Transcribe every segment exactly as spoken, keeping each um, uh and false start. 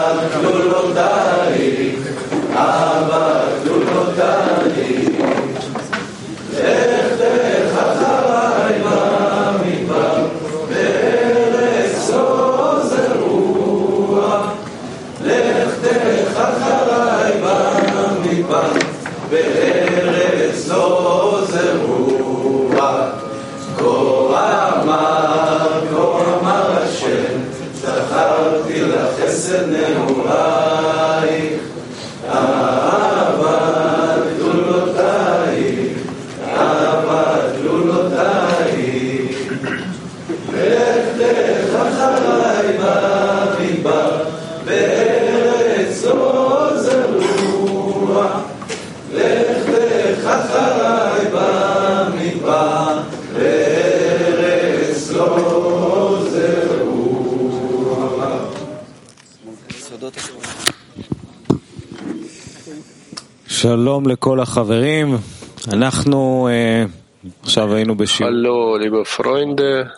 שלום לכל החברים. אנחנו עכשיו היינו בשיעור. Hallo, liebe Freunde.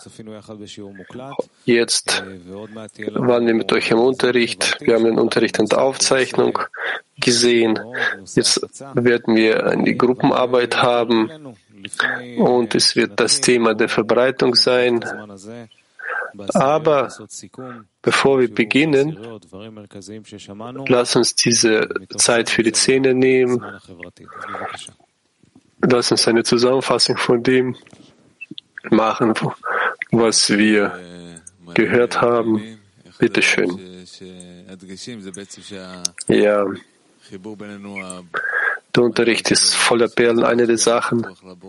Jetzt waren wir mit euch im Unterricht. Wir haben den Unterricht in der Aufzeichnung gesehen. Jetzt werden wir eine Gruppenarbeit haben und es wird das Thema der Verbreitung sein. Aber bevor wir beginnen, lass uns diese Zeit für die Zähne nehmen. Lass uns eine Zusammenfassung von dem machen, was wir gehört haben. Bitte schön. Ja, der Unterricht ist voller Perlen. Eine der Sachen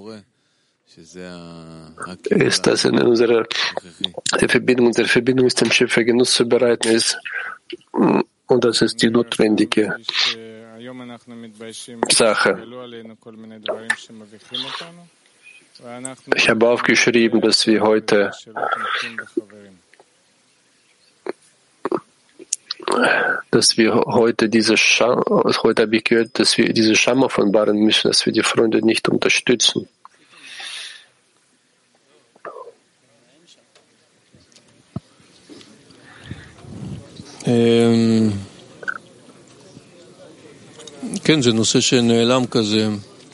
ist, dass in unserer der Verbindung, unsere Verbindung mit dem Schöpfer Genuss zu bereiten ist. Und das ist die notwendige Sache. Ich habe aufgeschrieben, dass wir heute dass wir heute diese Scham, heute habe ich gehört, dass wir diese Scham offenbaren müssen, dass wir die Freunde nicht unterstützen. כן, זה נושא שנעלם כזה.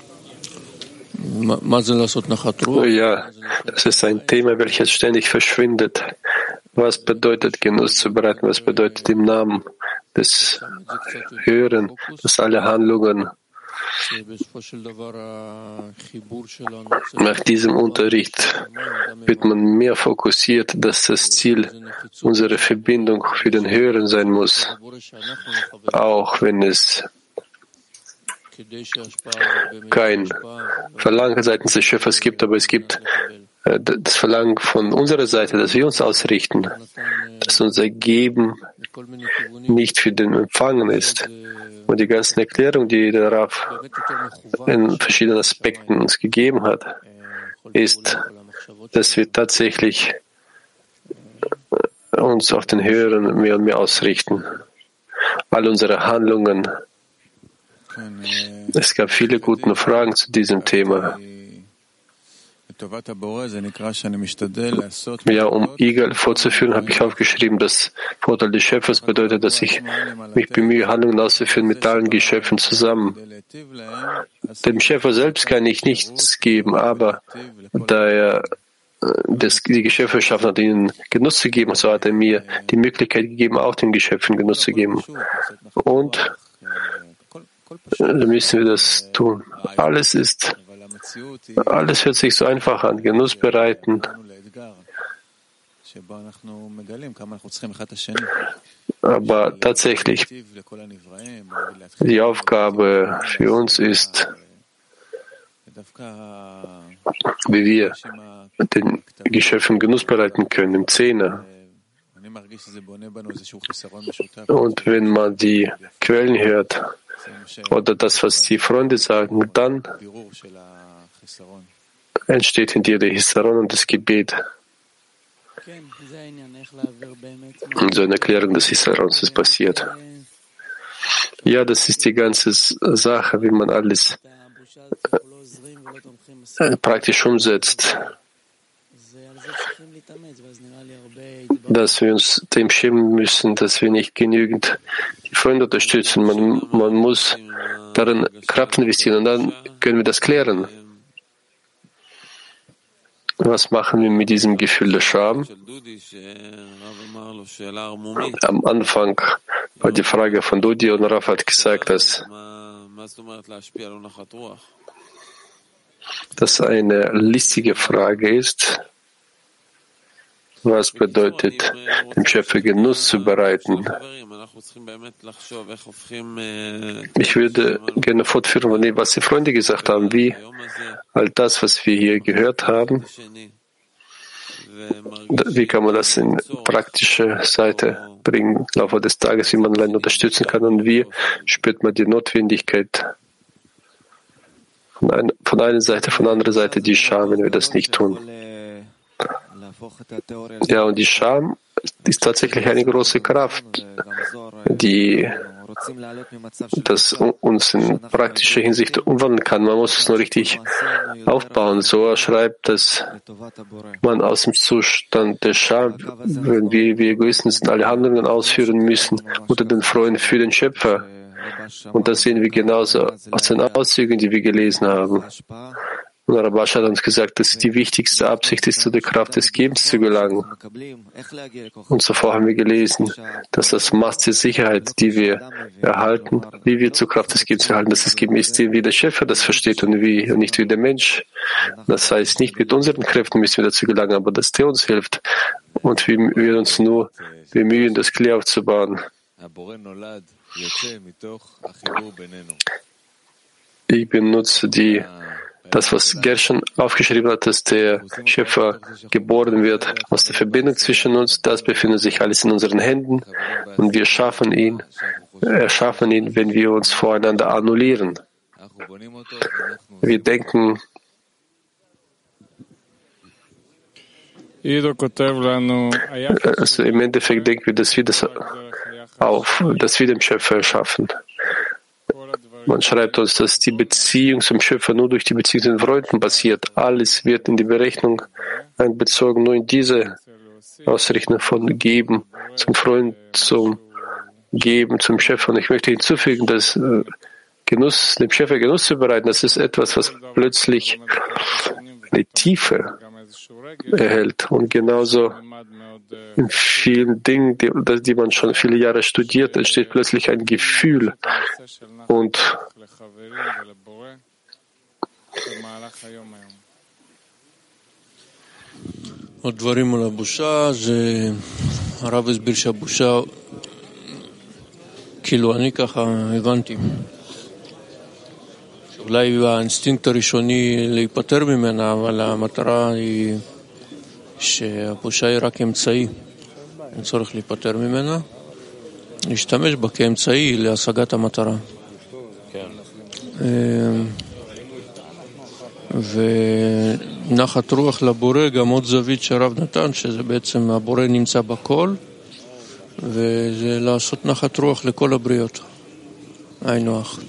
מה זה לעשות נחת רוח? Ja, das ist ein Thema, welches ständig verschwindet. Was bedeutet Genuss zu bereiten? Was bedeutet im Namen des Hören, dass alle Handlungen nach diesem Unterricht wird man mehr fokussiert, dass das Ziel unsere Verbindung für den Hören sein muss, auch wenn es kein Verlangen seitens des Schöpfers gibt, aber es gibt das Verlangen von unserer Seite, dass wir uns ausrichten, dass unser Geben nicht für den Empfangen ist. Und die ganzen Erklärungen, die der Rav in verschiedenen Aspekten uns gegeben hat, ist, dass wir tatsächlich uns auf den Höheren mehr und mehr ausrichten. All unsere Handlungen. Es gab viele gute Fragen zu diesem Thema. Ja, um Igel vorzuführen, habe ich aufgeschrieben, dass Vorteil des Schöpfers bedeutet, dass ich mich bemühe, Handlungen auszuführen mit allen Geschöpfen zusammen. Dem Schöpfer selbst kann ich nichts geben, aber da er das, die Geschöpfe schaffen hat, ihnen Genuss zu geben, so hat er mir die Möglichkeit gegeben, auch den Geschöpfen Genuss zu geben. Und dann müssen wir das tun. Alles ist Alles hört sich so einfach an, Genuss bereiten. Aber tatsächlich, die Aufgabe für uns ist, wie wir den Geschöpfen Genuss bereiten können, im Zehner. Und wenn man die Quellen hört, oder das, was die Freunde sagen, dann entsteht in dir der Hisaron und das Gebet. Und so eine Erklärung des Hisarons ist passiert. Ja, das ist die ganze Sache, wie man alles praktisch umsetzt. dass wir uns dem schämen müssen, dass wir nicht genügend die Freunde unterstützen. Man, man muss darin Kraft investieren und dann können wir das klären. Was machen wir mit diesem Gefühl der Scham? Am Anfang war die Frage von Dudi und Raf hat gesagt, dass das eine listige Frage ist. Was bedeutet, dem Schöpfer Genuss zu bereiten? Ich würde gerne fortführen von dem, was die Freunde gesagt haben, wie all das, was wir hier gehört haben, wie kann man das in praktische Seite bringen, im Laufe des Tages, wie man allein unterstützen kann und wie spürt man die Notwendigkeit von, ein, von einer Seite, von der anderen Seite die Scham, wenn wir das nicht tun. Ja, und die Scham ist tatsächlich eine große Kraft, die das uns in praktischer Hinsicht umwandeln kann. Man muss es nur richtig aufbauen. So er schreibt, dass man aus dem Zustand der Scham, wenn wir wie Egoisten sind, alle Handlungen ausführen müssen unter den Freunden für den Schöpfer. Und das sehen wir genauso aus den Auszügen, die wir gelesen haben. Und Rabash hat uns gesagt, dass die wichtigste Absicht ist, zu der Kraft des Gebens zu gelangen. Und zuvor haben wir gelesen, dass das Maß der Sicherheit, die wir erhalten, wie wir zur Kraft des Gebens erhalten, dass das Geben ist, wie der Schöpfer das versteht und, wie, und nicht wie der Mensch. Das heißt, nicht mit unseren Kräften müssen wir dazu gelangen, aber dass der uns hilft. Und wir, wir uns nur bemühen, das Kli aufzubauen. Ich benutze die Das, was Gershon aufgeschrieben hat, dass der Schöpfer geboren wird aus der Verbindung zwischen uns, das befindet sich alles in unseren Händen und wir schaffen ihn, erschaffen ihn, wenn wir uns voreinander annullieren. Wir denken, also im Endeffekt denken wir, dass wir das auf, dass wir den Schöpfer erschaffen. Man schreibt uns, dass die Beziehung zum Schöpfer nur durch die Beziehung zu den Freunden passiert. Alles wird in die Berechnung einbezogen. Nur in diese Ausrichtung von Geben zum Freund, zum Geben zum Schöpfer. Und ich möchte hinzufügen, dass Genuss, dem Schöpfer Genuss zu bereiten, das ist etwas, was plötzlich eine Tiefe erhält. Und genauso in vielen Dingen, die, die man schon viele Jahre studiert, entsteht plötzlich ein Gefühl. Und עוד דברים על הבושה, זה הרב הסביר שהבושה, כאילו אני ככה הבנתי, אולי האינסטינקט הראשוני להיפטר ממנה, אבל המטרה היא שהבושה היא רק אמצעי, אין צורך להיפטר ממנה, להשתמש בה כאמצעי להשגת המטרה. ונחת רוח לבורא, גם עוד זווית שהרב נתן, שזה בעצם הבורא נמצא בכל, וזה לעשות נחת רוח לכל הבריות. היינו הך.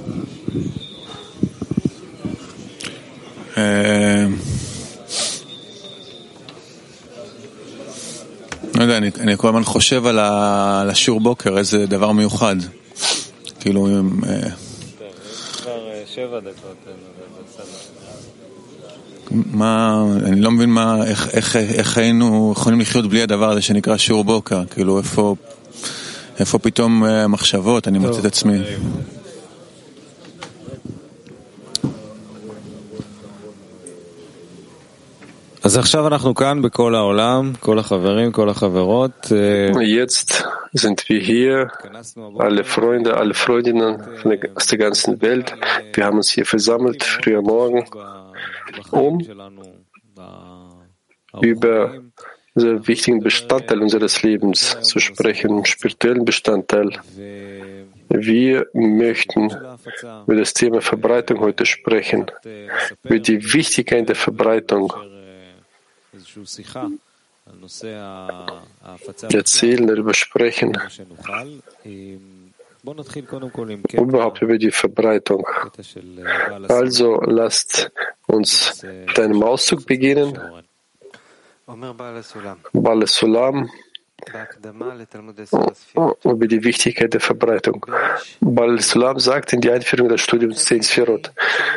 לא יודע, אני, אני כל הזמן חושב על, ה, על השיעור בוקר, איזה דבר מיוחד. כאילו, שבע דקות. מה, אני לא מבין מה, איך, איך, איך היינו יכולים לחיות בלי הדבר הזה שנקרא שיעור בוקר. כאילו, איפה, איפה פתאום מחשבות, אני מוצא את עצמי. אז עכשיו אנחנו כאן בכל העולם, כל החברים, כל החברות. Jetzt sind wir hier, alle Freunde, alle Freundinnen aus der ganzen Welt. Wir haben uns hier versammelt, früher Morgen, um über diesen wichtigen Bestandteil unseres Lebens zu sprechen, einen spirituellen Bestandteil. Wir möchten über das Thema Verbreitung heute sprechen, über die Wichtigkeit der Verbreitung. Erzählen, darüber sprechen, überhaupt über die Verbreitung. Also lasst uns mit einem Auszug beginnen. Baal Sulam über die Wichtigkeit der Verbreitung. Baal Sulam sagt in die Einführung des Studiums zehn Sphirot: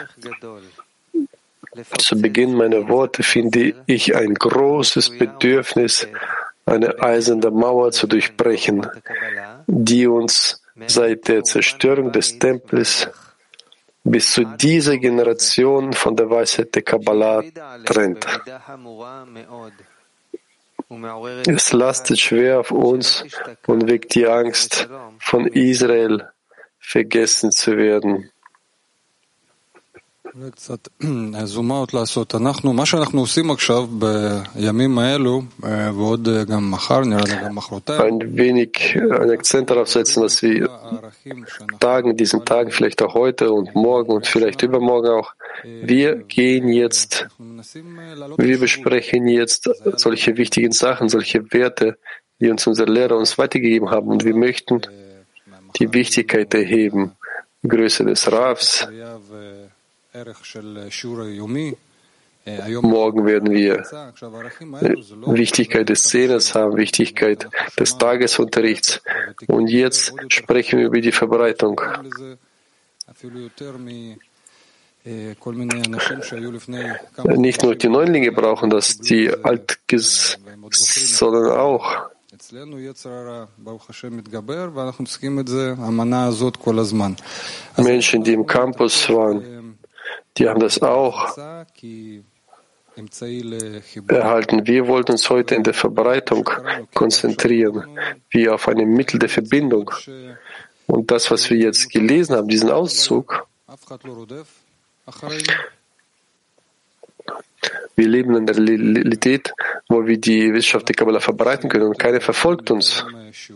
Zu Beginn meiner Worte finde ich ein großes Bedürfnis, eine eiserne Mauer zu durchbrechen, die uns seit der Zerstörung des Tempels bis zu dieser Generation von der Weisheit der Kabbalah trennt. Es lastet schwer auf uns und weckt die Angst, von Israel vergessen zu werden. Ein wenig einen Akzent darauf setzen, dass wir Tagen, diesen Tagen, vielleicht auch heute und morgen und vielleicht übermorgen auch, wir gehen jetzt, wir besprechen jetzt solche wichtigen Sachen, solche Werte, die uns unsere Lehrer uns weitergegeben haben, und wir möchten die Wichtigkeit erheben, die Größe des Ravs. Morgen werden wir Wichtigkeit des Zehners haben, Wichtigkeit des Tagesunterrichts. Und jetzt sprechen wir über die Verbreitung. Nicht nur die Neulinge brauchen das, die Altges, sondern auch. Menschen, die im Campus waren, die haben das auch erhalten. Wir wollten uns heute in der Verbreitung konzentrieren, wie auf ein Mittel der Verbindung. Und das, was wir jetzt gelesen haben, diesen Auszug, wir leben in der Realität, wo wir die Wissenschaft der Kabbalah verbreiten können, und keiner verfolgt uns.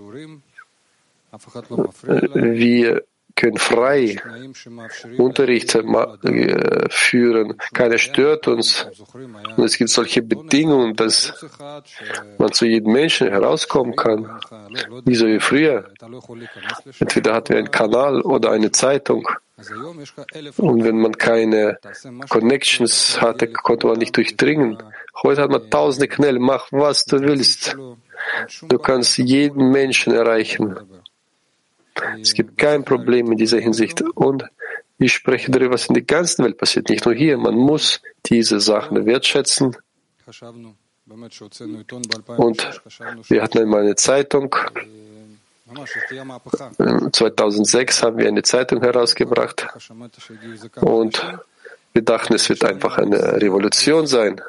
Wir können frei Unterricht führen, keiner stört uns. Und es gibt solche Bedingungen, dass man zu jedem Menschen herauskommen kann, wie so wie früher. Entweder hatten wir einen Kanal oder eine Zeitung. Und wenn man keine Connections hatte, konnte man nicht durchdringen. Heute hat man tausende Kanäle, mach was du willst. Du kannst jeden Menschen erreichen. Es gibt kein Problem in dieser Hinsicht. Und ich spreche darüber, was in der ganzen Welt passiert, nicht nur hier. Man muss diese Sachen wertschätzen. Und wir hatten einmal eine Zeitung. zweitausendsechs haben wir eine Zeitung herausgebracht. Und wir dachten, es wird einfach eine Revolution sein.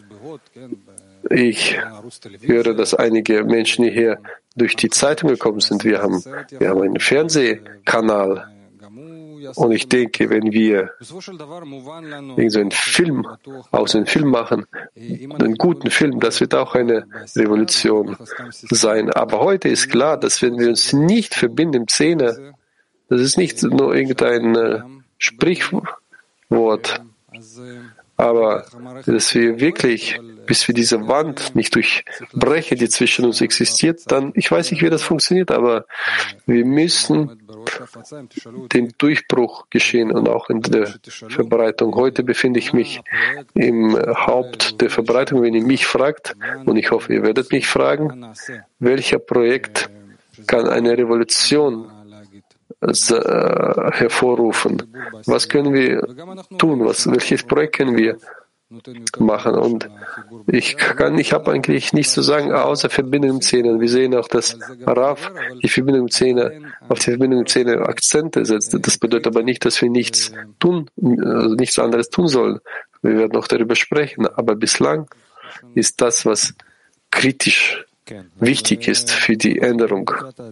Ich höre, dass einige Menschen hierher durch die Zeitung gekommen sind. Wir haben, wir haben einen Fernsehkanal. Und ich denke, wenn wir irgendeinen Film aus einem Film machen, einen guten Film, das wird auch eine Revolution sein. Aber heute ist klar, dass wenn wir uns nicht verbinden im Zehner, das ist nicht nur irgendein Sprichwort, aber dass wir wirklich, bis wir diese Wand nicht durchbrechen, die zwischen uns existiert, dann, ich weiß nicht, wie das funktioniert, aber wir müssen den Durchbruch geschehen und auch in der Verbreitung. Heute befinde ich mich im Haupt der Verbreitung. Wenn ihr mich fragt, und ich hoffe, ihr werdet mich fragen, welcher Projekt kann eine Revolution hervorrufen? Was können wir tun? Was, welches Projekt können wir machen? Und ich kann, ich habe eigentlich nichts zu sagen, außer Verbindung im Zehner. Wir sehen auch, dass Rav die Verbindung im Zehner, auf die Verbindung im Zehner Akzente setzt. Das bedeutet aber nicht, dass wir nichts tun, also nichts anderes tun sollen. Wir werden noch darüber sprechen. Aber bislang ist das, was kritisch wichtig ist für die Änderung.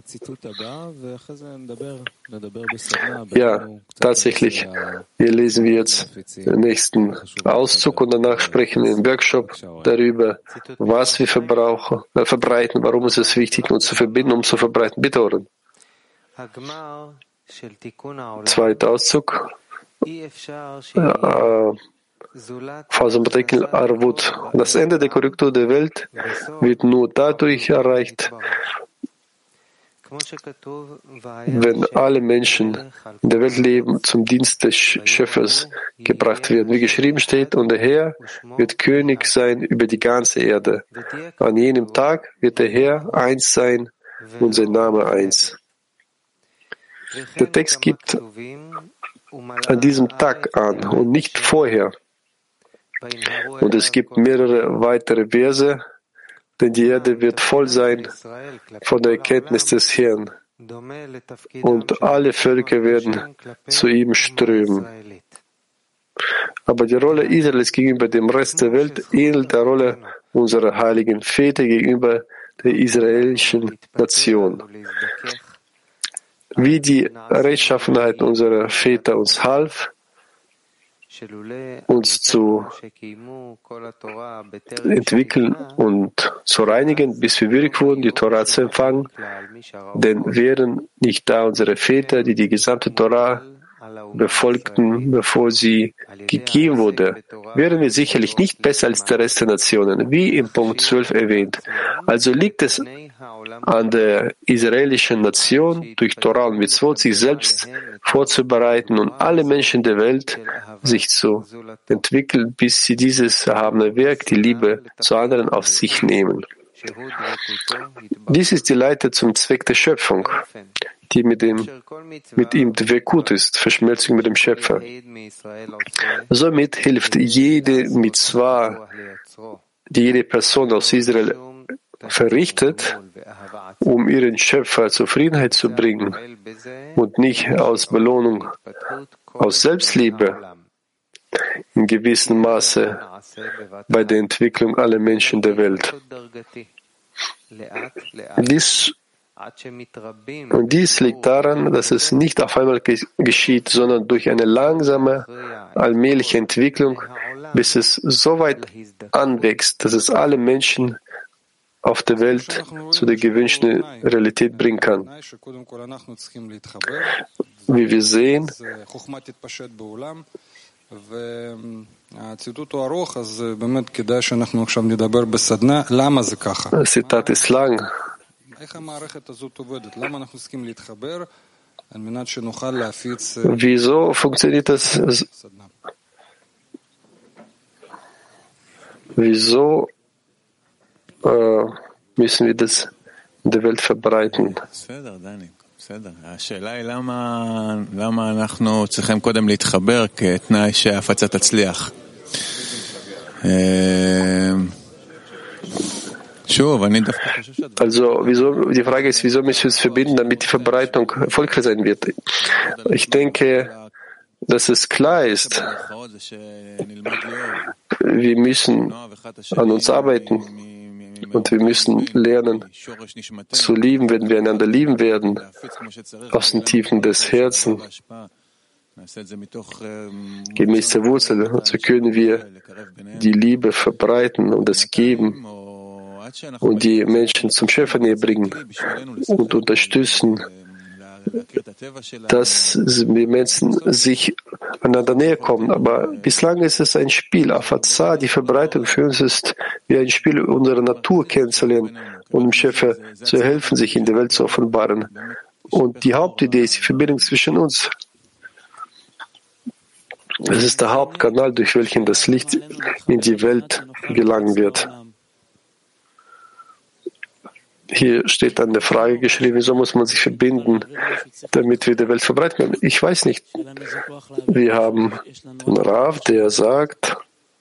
Ja, tatsächlich. Hier lesen wir jetzt den nächsten Auszug und danach sprechen wir im Workshop darüber, was wir verbrauchen, äh, verbreiten, warum ist es wichtig, uns zu verbinden, um zu verbreiten. Bitte hören. Zweiter Auszug. Äh, Arvut. Das Ende der Korrektur der Welt wird nur dadurch erreicht, wenn alle Menschen in der Welt leben, zum Dienst des Schöpfers gebracht werden. Wie geschrieben steht, und der Herr wird König sein über die ganze Erde. An jenem Tag wird der Herr eins sein und sein Name eins. Der Text gibt an diesem Tag an und nicht vorher. Und es gibt mehrere weitere Verse, denn die Erde wird voll sein von der Erkenntnis des Herrn und alle Völker werden zu ihm strömen. Aber die Rolle Israels gegenüber dem Rest der Welt ähnelt der Rolle unserer heiligen Väter gegenüber der israelischen Nation. Wie die Rechtschaffenheit unserer Väter uns half, uns zu entwickeln und zu reinigen, bis wir würdig wurden, die Torah zu empfangen. Denn wären nicht da unsere Väter, die die gesamte Torah befolgten, bevor sie gegeben wurde, wären wir sicherlich nicht besser als der Rest der Nationen, wie im Punkt zwölf erwähnt. Also liegt es an der israelischen Nation, durch Torah und Mitzvot sich selbst vorzubereiten und alle Menschen der Welt sich zu entwickeln, bis sie dieses erhabene Werk, die Liebe zu anderen, auf sich nehmen. Dies ist die Leiter zum Zweck der Schöpfung, die mit, dem, mit ihm Dvekut ist, Verschmelzung mit dem Schöpfer. Somit hilft jede Mitzvah, die jede Person aus Israel verrichtet, um ihren Schöpfer Zufriedenheit zu bringen und nicht aus Belohnung, aus Selbstliebe, in gewissem Maße bei der Entwicklung aller Menschen der Welt. Dies, und dies liegt daran, dass es nicht auf einmal geschieht, sondern durch eine langsame, allmähliche Entwicklung, bis es so weit anwächst, dass es alle Menschen auf der Welt zu der gewünschten Realität bringen kann. Wie wir sehen, das Zitat ist lang. Wieso funktioniert das? Wieso äh, müssen wir das in der Welt verbreiten? השאלה היא למה, למה אנחנו צריכים קודם להתחבר כתנאי שההפצה תצליח. שוב, אני דווקא חושב שזה... Also, wieso, die Frage ist, wieso müssen wir uns verbinden, damit die Verbreitung erfolgreich sein wird? Ich denke, dass es klar ist, wir müssen an uns arbeiten. Und wir müssen lernen zu lieben, wenn wir einander lieben werden, aus den Tiefen des Herzens, gemäß der Wurzel. Und so können wir die Liebe verbreiten und das geben und die Menschen zum Schöpfer näher bringen und unterstützen, dass die Menschen sich einander näher kommen. Aber bislang ist es ein Spiel. Afazah, die Verbreitung für uns ist wie ein Spiel, unsere Natur kennenzulernen und dem Schöpfer zu helfen, sich in der Welt zu offenbaren. Und die Hauptidee ist die Verbindung zwischen uns. Es ist der Hauptkanal, durch welchen das Licht in die Welt gelangen wird. Hier steht eine Frage geschrieben, wieso muss man sich verbinden, damit wir die Welt verbreiten können? Ich weiß nicht. Wir haben den Rav, der sagt,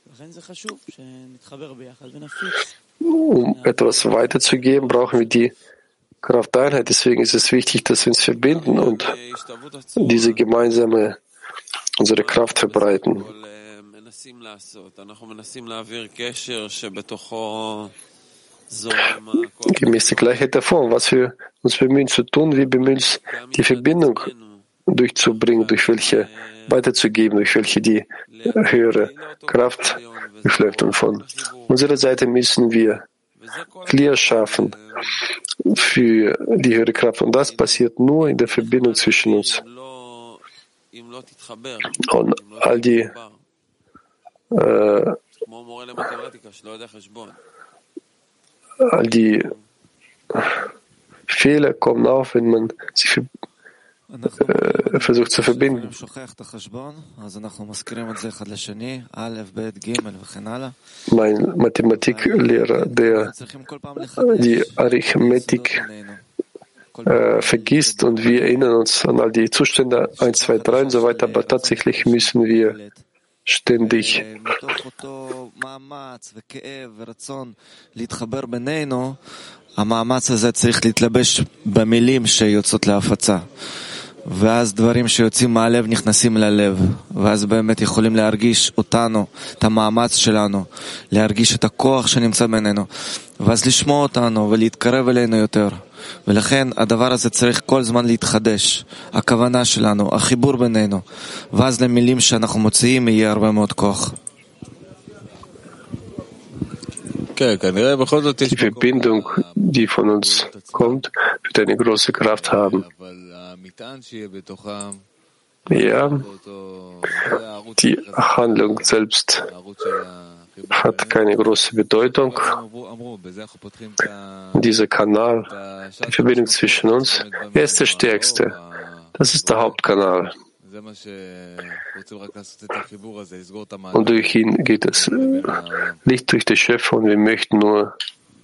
um etwas weiterzugeben, brauchen wir die Kraft der Einheit. Deswegen ist es wichtig, dass wir uns verbinden und diese gemeinsame, unsere Kraft verbreiten. Gemäß der Gleichheit der Form, was wir uns bemühen zu tun, wir bemühen uns, die Verbindung durchzubringen, durch welche weiterzugeben, durch welche die höhere Kraft durchläuft. Und von unserer Seite müssen wir Clear schaffen für die höhere Kraft. Und das passiert nur in der Verbindung zwischen uns. Und all die äh, all die Fehler kommen auf, wenn man sich äh, versucht zu verbinden. Mein Mathematiklehrer, der die Arithmetik äh, vergisst und wir erinnern uns an all die Zustände eins, zwei, drei und so weiter, aber tatsächlich müssen wir ständig המאמץ הזה צריך להתלבש במילים שיוצאות להפצה. ואז דברים שיוצאים מהלב נכנסים ללב. ואז באמת יכולים להרגיש אותנו, את המאמץ שלנו, להרגיש את הכוח שנמצא בינינו. ואז לשמוע אותנו ולהתקרב אלינו יותר. ולכן הדבר הזה צריך כל זמן להתחדש. הכוונה שלנו, החיבור בינינו. ואז למילים שאנחנו מוציאים יהיה הרבה מאוד כוח. Die Verbindung, die von uns kommt, wird eine große Kraft haben. Ja, die Handlung selbst hat keine große Bedeutung. Dieser Kanal, die Verbindung zwischen uns, er ist der stärkste. Das ist der Hauptkanal. Und durch ihn geht es nicht durch den Schöpfer und wir möchten nur,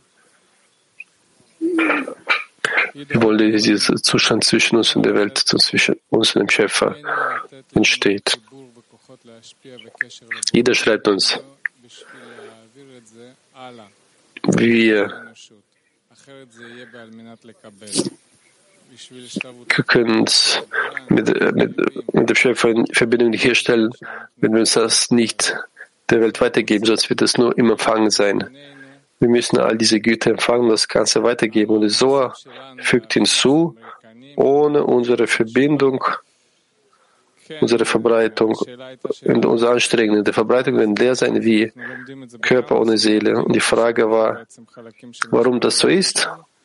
wir wollen, dass dieser Zustand zwischen uns und der Welt, zwischen uns und dem Schöpfer entsteht. Jeder schreibt uns, wir können uns mit, mit, mit dem Schöpfer in Verbindung nicht herstellen, wenn wir uns das nicht der Welt weitergeben, sonst wird es nur im Empfangen sein. Wir müssen all diese Güter empfangen, das Ganze weitergeben. Und der Zohar fügt hinzu, ohne unsere Verbindung, unsere Verbreitung und unsere Anstrengungen der Verbreitung werden leer sein wie Körper ohne Seele. Und die Frage war, warum das so ist?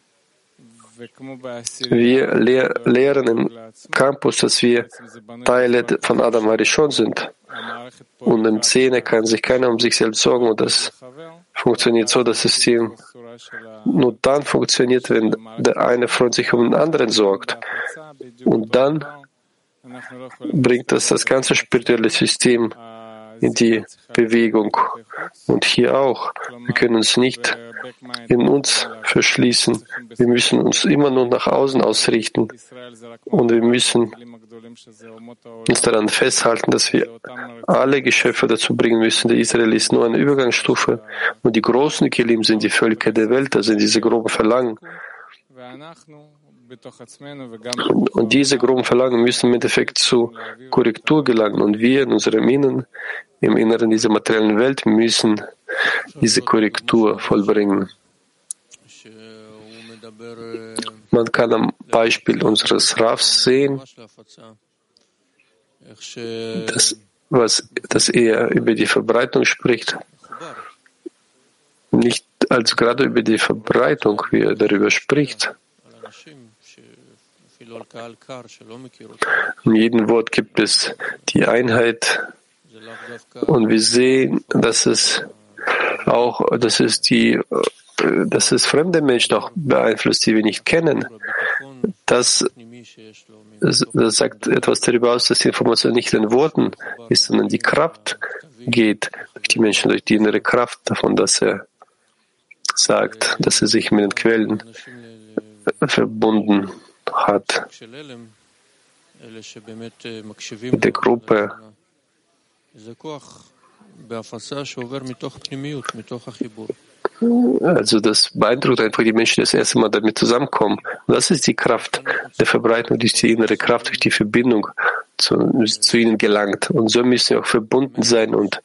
Wir lehr, lehren im Campus, dass wir Teile von Adam Harishon sind. Und im Zehner kann sich keiner um sich selbst sorgen. Und das funktioniert so, das System nur dann funktioniert, wenn der eine Freund sich um den anderen sorgt. Und dann bringt das das ganze spirituelle System in die Bewegung. Und hier auch. Wir können uns nicht in uns verschließen. Wir müssen uns immer nur nach außen ausrichten. Und wir müssen uns daran festhalten, dass wir alle Geschöpfe dazu bringen müssen. Der Israel ist nur eine Übergangsstufe. Und die großen Kelim sind die Völker der Welt, also diese groben Verlangen. Und diese groben Verlangen müssen im Endeffekt zu Korrektur gelangen. Und wir in unserem Inneren, im Inneren dieser materiellen Welt, müssen diese Korrektur vollbringen. Man kann am Beispiel unseres Ravs sehen, dass, was, dass er über die Verbreitung spricht, nicht als gerade über die Verbreitung, wie er darüber spricht. In jedem Wort gibt es die Einheit und wir sehen, dass es auch, dass es die, dass es fremde Menschen auch beeinflusst, die wir nicht kennen. Das, das sagt etwas darüber aus, dass die Information nicht in Worten ist, sondern die Kraft geht durch die Menschen, durch die innere Kraft davon, dass er sagt, dass er sich mit den Quellen verbunden hat. Mit der Gruppe. Also das beeindruckt einfach die Menschen, die das erste Mal damit zusammenkommen. Und das ist die Kraft der Verbreitung, durch die innere Kraft, durch die Verbindung zu, zu ihnen gelangt. Und so müssen wir auch verbunden sein und,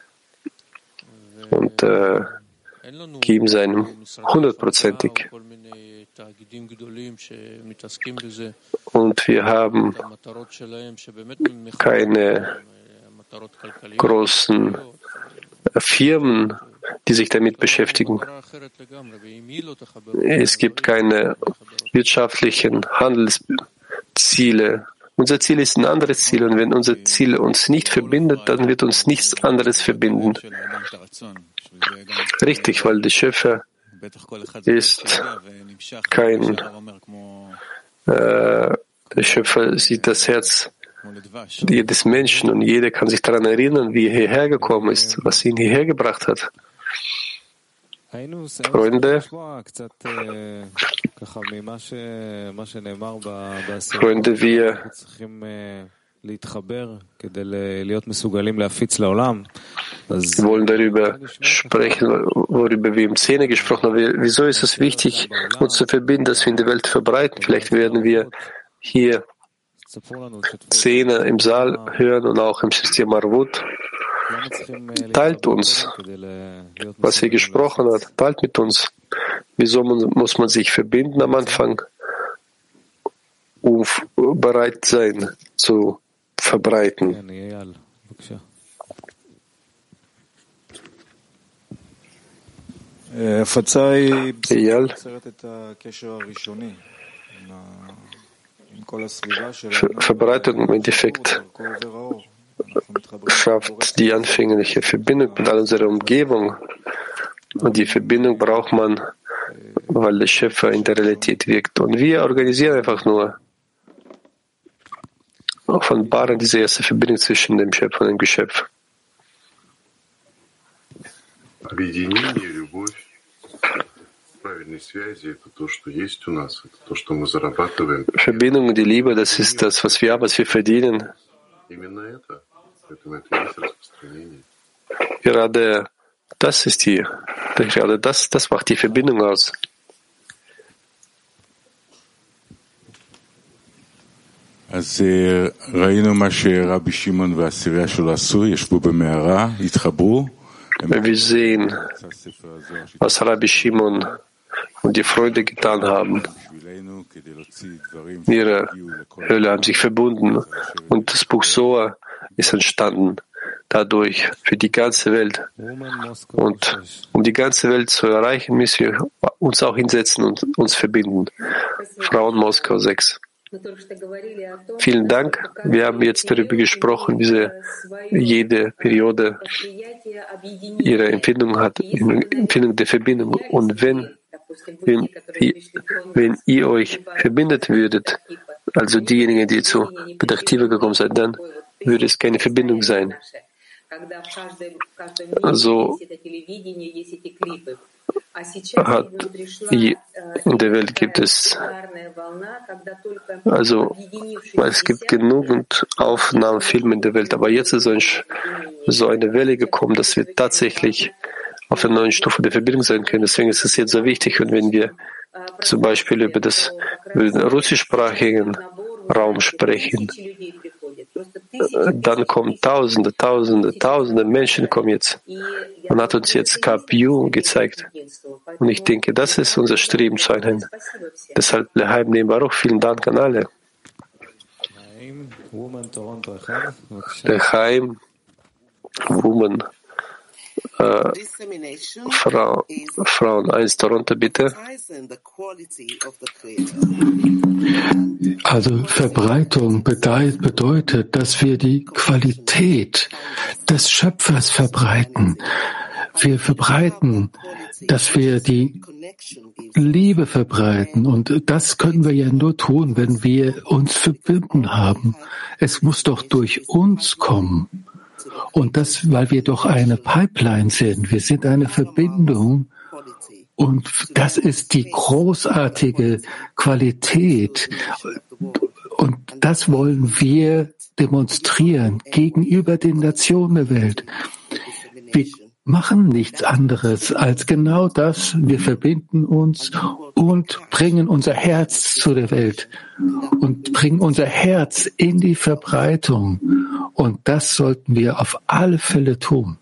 und äh, geben sein hundertprozentig. Und wir haben keine großen Firmen, die sich damit beschäftigen. Es gibt keine wirtschaftlichen Handelsziele. Unser Ziel ist ein anderes Ziel, und wenn unser Ziel uns nicht verbindet, dann wird uns nichts anderes verbinden. Richtig, weil der Schöpfer ist kein, äh, der Schöpfer sieht das Herz jedes Menschen und jeder kann sich daran erinnern, wie er hierher gekommen ist, was ihn hierher gebracht hat. Freunde, Freunde, wir wollen darüber sprechen, worüber wir im Szene gesprochen haben. Wieso ist es wichtig, uns zu verbinden, dass wir in der Welt verbreiten? Vielleicht werden wir hier Szene im Saal hören und auch im System Arvut. Teilt uns, was ihr gesprochen habt. Teilt mit uns. Wieso muss man sich verbinden am Anfang? Und bereit sein zu verbreiten. Eyal. Verbreitung im Endeffekt schafft die anfängliche Verbindung mit all unserer Umgebung. Und die Verbindung braucht man, weil der Schöpfer in der Realität wirkt. Und wir organisieren einfach nur, offenbaren diese erste Verbindung zwischen dem Schöpfer und dem Geschöpf. Verbindung und die Liebe, das ist das, was wir haben, was wir verdienen. Gerade das ist die, gerade das, das macht die Verbindung aus. אז ראינו מה שרבי שמעון והעשירייה שלו עשו, ישבו במערה, התחברו. Wir sehen, was Rabbi Shimon und die Freunde getan haben. Ihre Höhle haben sich verbunden und das Buch Soa ist entstanden dadurch für die ganze Welt. Und um die ganze Welt zu erreichen, müssen wir uns auch hinsetzen und uns verbinden. Frauen Moskau sechs. Vielen Dank. Wir haben jetzt darüber gesprochen, wie sie jede Periode ihre Empfindung hat, Empfindung der Verbindung. Und wenn, wenn, wenn ihr euch verbindet würdet, also diejenigen, die zu Bedachtiva gekommen sind, dann würde es keine Verbindung sein. Also hat, in der Welt gibt es, also es gibt genügend Aufnahmen, Filme in der Welt, aber jetzt ist so, ein, so eine Welle gekommen, dass wir tatsächlich auf einer neuen Stufe der Verbindung sein können. Deswegen ist es jetzt so wichtig, und wenn wir zum Beispiel über das über den russischsprachigen Raum sprechen, dann kommen Tausende, Tausende, Tausende Menschen kommen jetzt. Man hat uns jetzt K P U gezeigt. Und ich denke, das ist unser Streben zu Einheit. Deshalb, Leheim nehmen wir auch. Vielen Dank an alle. Leheim, Woman, äh, Frau, Frauen eins, Toronto, bitte. Also Verbreitung bedeutet, dass wir die Qualität des Schöpfers verbreiten. Wir verbreiten, dass wir die Liebe verbreiten. Und das können wir ja nur tun, wenn wir uns verbinden haben. Es muss doch durch uns kommen. Und das, weil wir doch eine Pipeline sind. Wir sind eine Verbindung. Und das ist die großartige Qualität. Und das wollen wir demonstrieren gegenüber den Nationen der Welt. Wir machen nichts anderes als genau das. Wir verbinden uns und bringen unser Herz zu der Welt und bringen unser Herz in die Verbreitung. Und das sollten wir auf alle Fälle tun.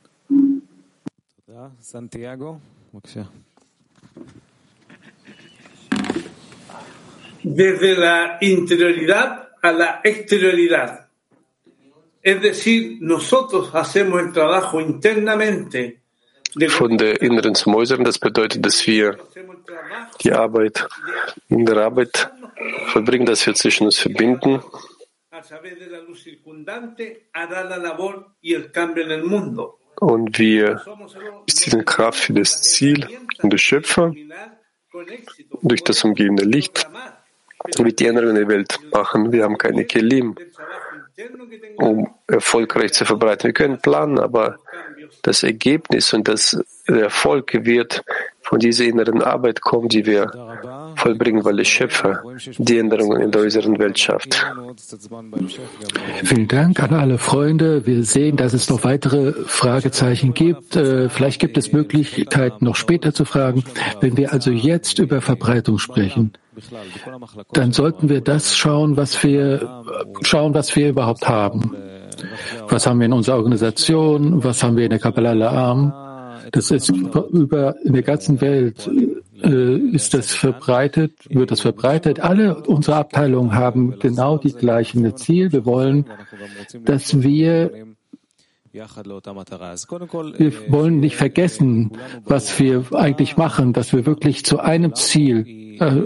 Santiago, desde la interioridad a la exterioridad. Es decir, nosotros hacemos el trabajo internamente. Von der Inneren zum Äußeren, das bedeutet, dass wir die Arbeit in der Arbeit vollbringen, dass wir zwischen uns verbinden. Und wir beziehen Kraft für das Ziel und den Schöpfer durch das umgebende Licht wird die Änderung in der Welt machen. Wir haben keine Kelim, um erfolgreich zu verbreiten. Wir können planen, aber das Ergebnis und das der Erfolg wird von dieser inneren Arbeit kommen, die wir vollbringen, weil der Schöpfer die Änderungen in der äußeren Welt schafft. Vielen Dank an alle Freunde. Wir sehen, dass es noch weitere Fragezeichen gibt. Vielleicht gibt es Möglichkeiten, noch später zu fragen. Wenn wir also jetzt über Verbreitung sprechen, dann sollten wir das schauen, was wir schauen, was wir überhaupt haben. Was haben wir in unserer Organisation? Was haben wir in der Kabbalah La'am? Das ist über in der ganzen Welt äh, ist das verbreitet, wird das verbreitet. Alle unsere Abteilungen haben genau die gleichen Ziel. Wir wollen, dass wir wir wollen nicht vergessen, was wir eigentlich machen, dass wir wirklich zu einem Ziel äh,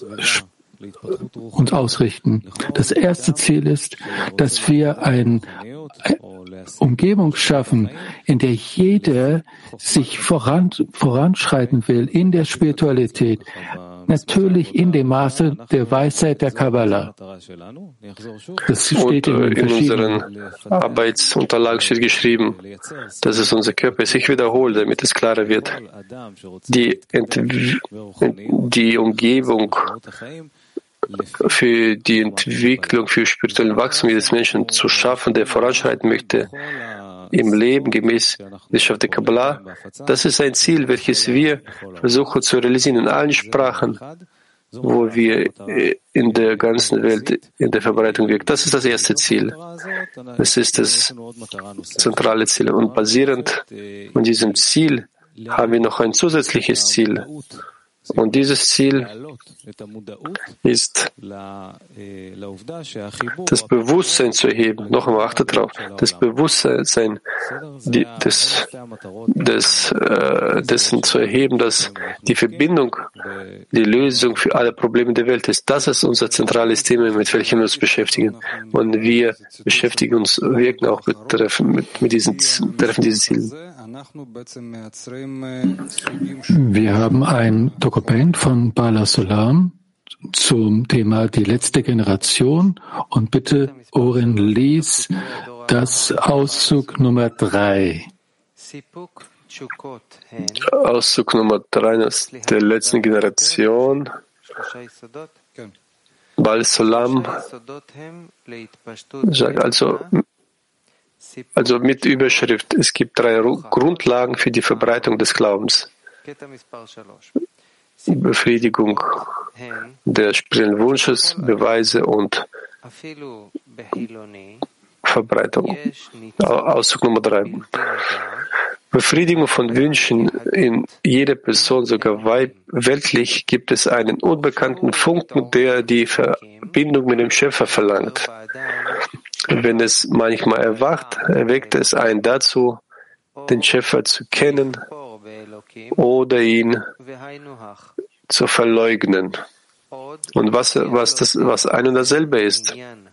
uns ausrichten. Das erste Ziel ist, dass wir ein, eine Umgebung schaffen, in der jeder sich voran, voranschreiten will in der Spiritualität. Natürlich in dem Maße der Weisheit der Kabbalah. Das steht und in unseren Arbeitsunterlagen steht geschrieben, dass es unser Körper ist. Ich wiederhole, damit es klarer wird. Die, die Umgebung für die Entwicklung, für spirituellen Wachstum jedes Menschen zu schaffen, der voranschreiten möchte im Leben gemäß der Schrift der Kabbalah, das ist ein Ziel, welches wir versuchen zu realisieren in allen Sprachen, wo wir in der ganzen Welt in der Verbreitung wirken. Das ist das erste Ziel. Das ist das zentrale Ziel. Und basierend von diesem Ziel haben wir noch ein zusätzliches Ziel. Und dieses Ziel ist, das Bewusstsein zu erheben. Noch einmal, achtet drauf. Das Bewusstsein die, des, des, äh, dessen zu erheben, dass die Verbindung die Lösung für alle Probleme der Welt ist. Das ist unser zentrales Thema, mit welchem wir uns beschäftigen. Und wir beschäftigen uns, wirken auch betreffen, mit, mit diesen, betreffen diese Ziele. Wir haben ein Dokument von Bala Sulam zum Thema die letzte Generation und bitte Oren lies das Auszug Nummer drei. Auszug Nummer drei der letzten Generation. Bala Sulam sagt also, Also mit Überschrift, es gibt drei Grundlagen für die Verbreitung des Glaubens. Befriedigung des spirituellen Wunsches, Beweise und Verbreitung. Auszug Nummer drei. Befriedigung von Wünschen in jeder Person, sogar weltlich, gibt es einen unbekannten Funken, der die Verbindung mit dem Schöpfer verlangt. Wenn es manchmal erwacht, erweckt es einen dazu, den Schöpfer zu kennen oder ihn zu verleugnen. Und was, was, das, was ein und dasselbe ist.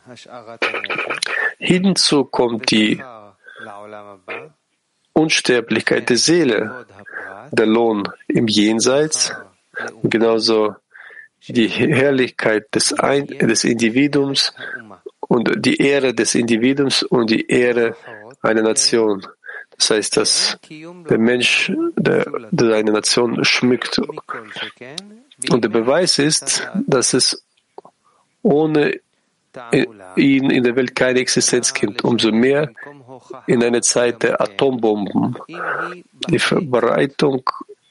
Hinzu kommt die Unsterblichkeit der Seele, der Lohn im Jenseits, und genauso die Herrlichkeit des, ein, des Individuums und die Ehre des Individuums und die Ehre einer Nation. Das heißt, dass der Mensch, der, der seine Nation schmückt. Und der Beweis ist, dass es ohne ihn in der Welt keine Existenz gibt. Umso mehr in einer Zeit der Atombomben. Die Verbreitung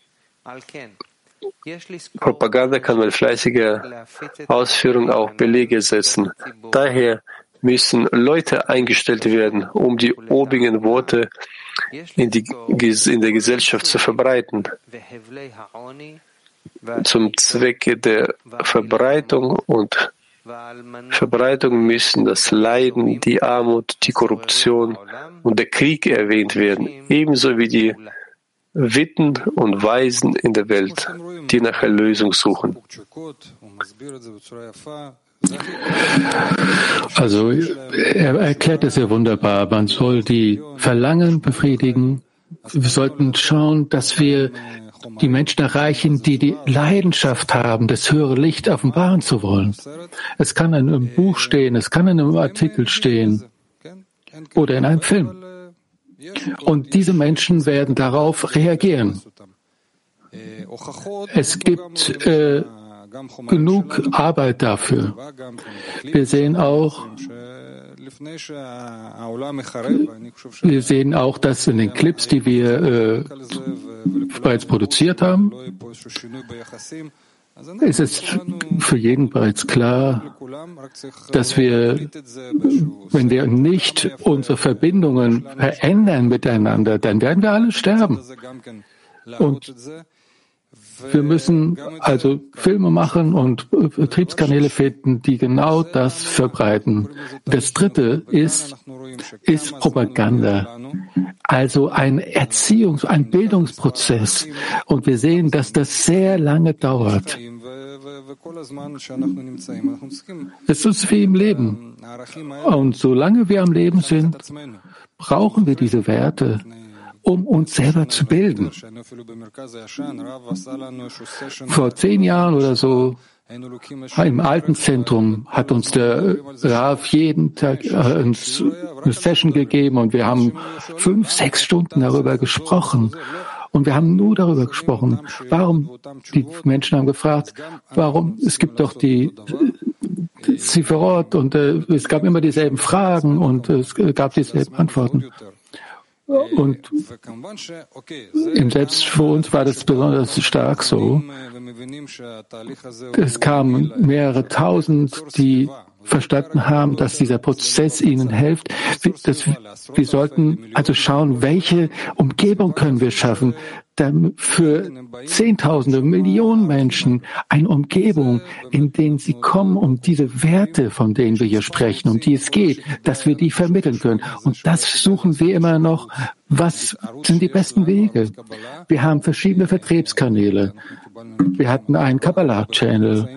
Propaganda kann mit fleißiger Ausführung auch Belege setzen. Daher müssen Leute eingestellt werden, um die obigen Worte in, die, in der Gesellschaft zu verbreiten. Zum Zwecke der Verbreitung und Verbreitung müssen das Leiden, die Armut, die Korruption und der Krieg erwähnt werden, ebenso wie die Witten und Weisen in der Welt, die nach Erlösung suchen. Also er erklärt es ja wunderbar. Man soll die Verlangen befriedigen wir sollten schauen, dass wir die Menschen erreichen, die die Leidenschaft haben, das höhere Licht offenbaren zu wollen. Es kann in einem Buch stehen, es kann in einem Artikel stehen oder in einem Film. Und diese Menschen werden darauf reagieren. Es gibt äh, genug Arbeit dafür. Wir sehen auch, wir sehen auch, dass in den Clips, die wir äh, bereits produziert haben, ist es für jeden bereits klar, dass wir, wenn wir nicht unsere Verbindungen verändern miteinander, dann werden wir alle sterben. Und wir müssen also Filme machen und Vertriebskanäle finden, die genau das verbreiten. Das Dritte ist, ist Propaganda. Also ein Erziehungs-, ein Bildungsprozess. Und wir sehen, dass das sehr lange dauert. Es ist wie im Leben. Und solange wir am Leben sind, brauchen wir diese Werte, um uns selber zu bilden. Vor zehn Jahren oder so im alten Zentrum hat uns der Rav jeden Tag eine Session gegeben und wir haben fünf, sechs Stunden darüber gesprochen. Und wir haben nur darüber gesprochen, warum, die Menschen haben gefragt, warum, es gibt doch die Sephirot und äh, es gab immer dieselben Fragen und äh, es gab dieselben Antworten. Und selbst für uns war das besonders stark so. Es kamen mehrere Tausend, die verstanden haben, dass dieser Prozess ihnen hilft. Dass wir sollten also schauen, welche Umgebung können wir schaffen, für Zehntausende, Millionen Menschen eine Umgebung, in denen sie kommen, um diese Werte, von denen wir hier sprechen, um die es geht, dass wir die vermitteln können. Und das suchen wir immer noch. Was sind die besten Wege? Wir haben verschiedene Vertriebskanäle. Wir hatten einen Kabbalah-Channel.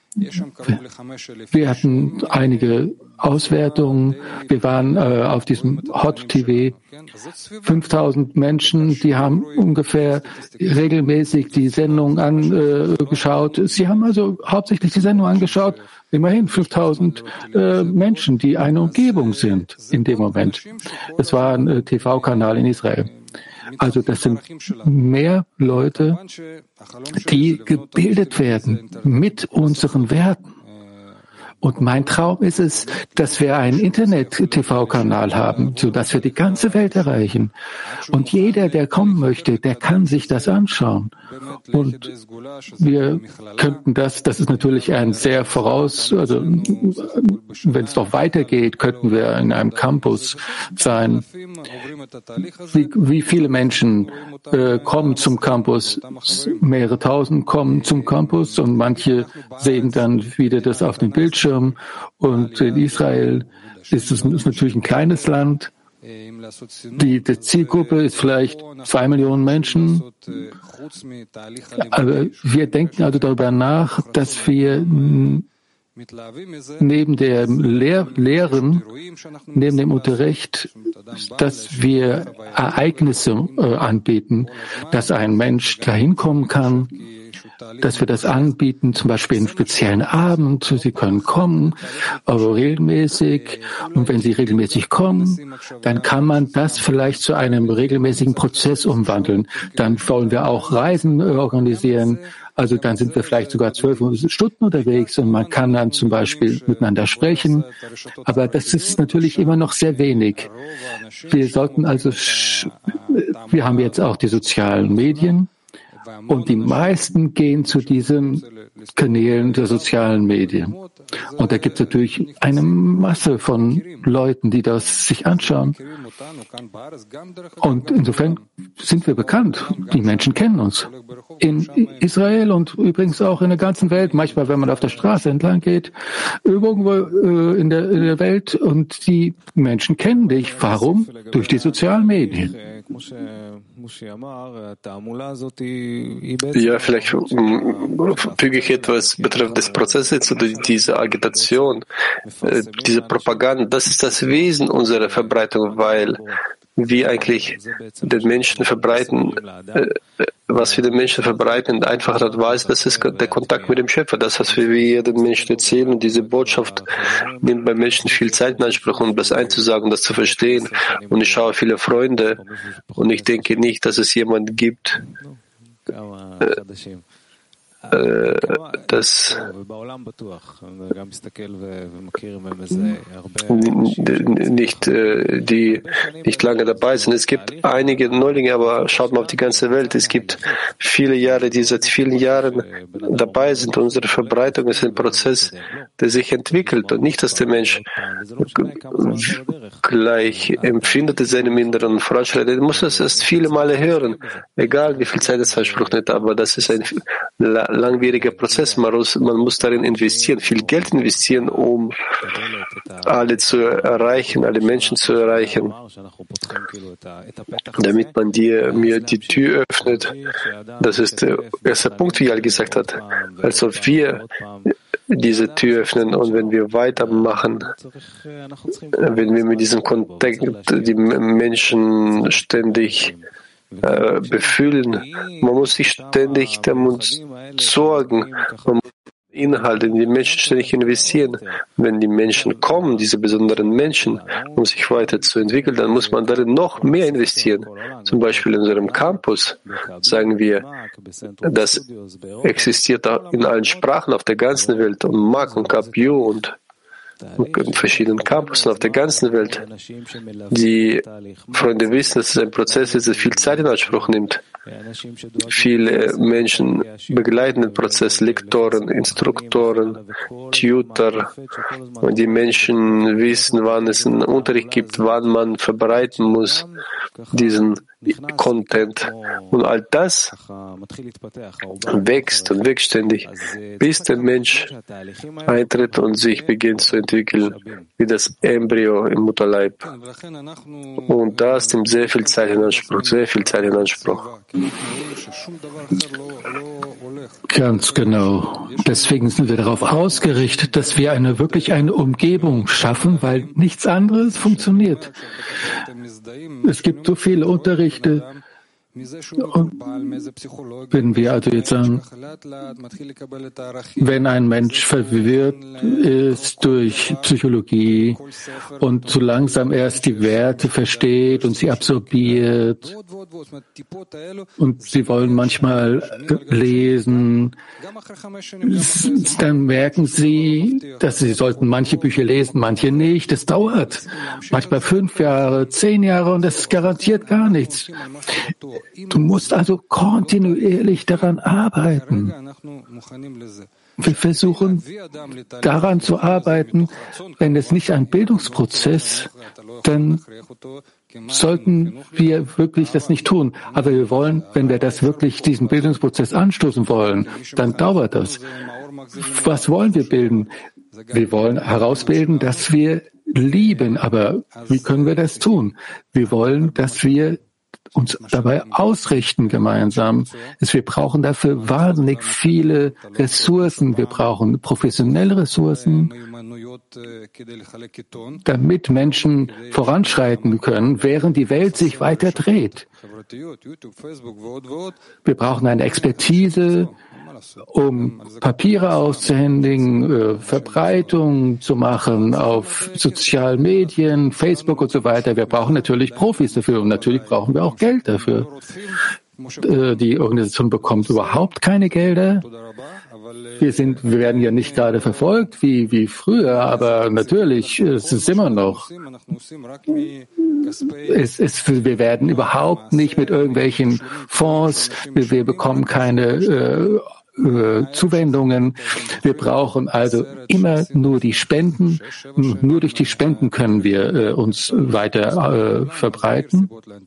Wir hatten einige Auswertungen. Wir waren äh, auf diesem Hot T V. fünftausend Menschen, die haben ungefähr regelmäßig die Sendung angeschaut. Äh, Sie haben also hauptsächlich die Sendung angeschaut. Immerhin fünftausend äh, Menschen, die eine Umgebung sind in dem Moment. Es war ein äh, T V-Kanal in Israel. Also das sind mehr Leute, die gebildet werden mit unseren Werten. Und mein Traum ist es, dass wir einen Internet-T V-Kanal haben, sodass wir die ganze Welt erreichen. Und jeder, der kommen möchte, der kann sich das anschauen. Und wir könnten das, das ist natürlich ein sehr voraus, also wenn es noch weitergeht, könnten wir in einem Campus sein. Wie, wie viele Menschen äh, kommen zum Campus? Mehrere tausend kommen zum Campus und manche sehen dann wieder das auf dem Bildschirm. Und in Israel ist es ist natürlich ein kleines Land. Die, die Zielgruppe ist vielleicht zwei Millionen Menschen. Aber wir denken also darüber nach, dass wir neben der Lehr- Lehren, neben dem Unterricht, dass wir Ereignisse äh, anbieten, dass ein Mensch dahin kommen kann, dass wir das anbieten, zum Beispiel einen speziellen Abend. Sie können kommen, aber regelmäßig. Und wenn Sie regelmäßig kommen, dann kann man das vielleicht zu einem regelmäßigen Prozess umwandeln. Dann wollen wir auch Reisen organisieren. Also dann sind wir vielleicht sogar zwölf Stunden unterwegs und man kann dann zum Beispiel miteinander sprechen. Aber das ist natürlich immer noch sehr wenig. Wir sollten also, wir haben jetzt auch die sozialen Medien. Und die meisten gehen zu diesen Kanälen der sozialen Medien. Und da gibt es natürlich eine Masse von Leuten, die das sich anschauen. Und insofern sind wir bekannt. Die Menschen kennen uns. In Israel und übrigens auch in der ganzen Welt. Manchmal, wenn man auf der Straße entlang geht, irgendwo äh, in, der, in der Welt und die Menschen kennen dich. Warum? Durch die sozialen Medien. Ja, vielleicht füge ich etwas betreffend des Prozesses zu dieser Agitation, äh, diese Propaganda. Das ist das Wesen unserer Verbreitung, weil wie eigentlich den Menschen verbreiten, äh, was wir den Menschen verbreiten in einfacher Art und Weise, das ist der Kontakt mit dem Schöpfer. Das, was wir den Menschen erzählen, diese Botschaft nimmt bei Menschen viel Zeit in Anspruch, um das einzusagen, das zu verstehen. Und ich schaue viele Freunde und ich denke nicht, dass es jemanden gibt, äh, das nicht, die nicht lange dabei sind. Es gibt einige Neulinge, aber schaut mal auf die ganze Welt. Es gibt viele Jahre, die seit vielen Jahren dabei sind. Unsere Verbreitung ist ein Prozess, der sich entwickelt und nicht, dass der Mensch gleich empfindet in seinem Inneren Fortschritt. Er muss das erst viele Male hören, egal wie viel Zeit es Anspruch nimmt, aber das ist ein langwieriger Prozess. Man muss, man muss darin investieren, viel Geld investieren, um alle zu erreichen, alle Menschen zu erreichen, damit man dir, mir die Tür öffnet. Das ist der erste Punkt, wie er gesagt hat. Als ob wir diese Tür öffnen und wenn wir weitermachen, wenn wir mit diesem Kontakt die Menschen ständig Äh, befühlen. Man muss sich ständig damit sorgen. Man muss Inhalte in die Menschen ständig investieren. Wenn die Menschen kommen, diese besonderen Menschen, um sich weiterzuentwickeln, dann muss man darin noch mehr investieren. Zum Beispiel in unserem Campus sagen wir, das existiert in allen Sprachen auf der ganzen Welt und Mak und Kapju und in verschiedenen Campussen auf der ganzen Welt. Die Freunde wissen, dass es ein Prozess ist, der viel Zeit in Anspruch nimmt. Viele Menschen begleiten den Prozess, Lektoren, Instruktoren, Tutor. Und die Menschen wissen, wann es einen Unterricht gibt, wann man verbreiten muss, diesen Content. Und all das wächst und wächst ständig, bis der Mensch eintritt und sich beginnt zu entwickeln, wie das Embryo im Mutterleib. Und das nimmt sehr viel Zeit in Anspruch, sehr viel Zeit in Anspruch. Ganz genau. Deswegen sind wir darauf ausgerichtet, dass wir eine wirklich eine Umgebung schaffen, weil nichts anderes funktioniert. Es gibt so viele Unterrichte. Und wenn wir also jetzt sagen, wenn ein Mensch verwirrt ist durch Psychologie und so langsam erst die Werte versteht und sie absorbiert und sie wollen manchmal lesen, dann merken sie, dass sie sollten manche Bücher lesen, manche nicht. Das dauert manchmal fünf Jahre, zehn Jahre und das ist garantiert gar nichts. Du musst also kontinuierlich daran arbeiten. Wir versuchen daran zu arbeiten. Wenn es nicht ein Bildungsprozess, dann sollten wir wirklich das nicht tun. Aber wir wollen, wenn wir das wirklich, diesen Bildungsprozess anstoßen wollen, dann dauert das. Was wollen wir bilden? Wir wollen herausbilden, dass wir lieben. Aber wie können wir das tun? Wir wollen, dass wir uns dabei ausrichten gemeinsam. Wir brauchen dafür wahnsinnig viele Ressourcen. Wir brauchen professionelle Ressourcen, damit Menschen voranschreiten können, während die Welt sich weiter dreht. Wir brauchen eine Expertise, um Papiere auszuhändigen, äh, Verbreitung zu machen auf sozialen Medien, Facebook und so weiter. Wir brauchen natürlich Profis dafür und natürlich brauchen wir auch Geld dafür. Äh, die Organisation bekommt überhaupt keine Gelder. Wir sind, wir werden ja nicht gerade verfolgt wie, wie früher, aber natürlich, es ist immer noch. Es ist, wir werden überhaupt nicht mit irgendwelchen Fonds, wir, wir bekommen keine äh, Zuwendungen. Wir brauchen also immer nur die Spenden. Nur durch die Spenden können wir äh, uns weiter äh, verbreiten.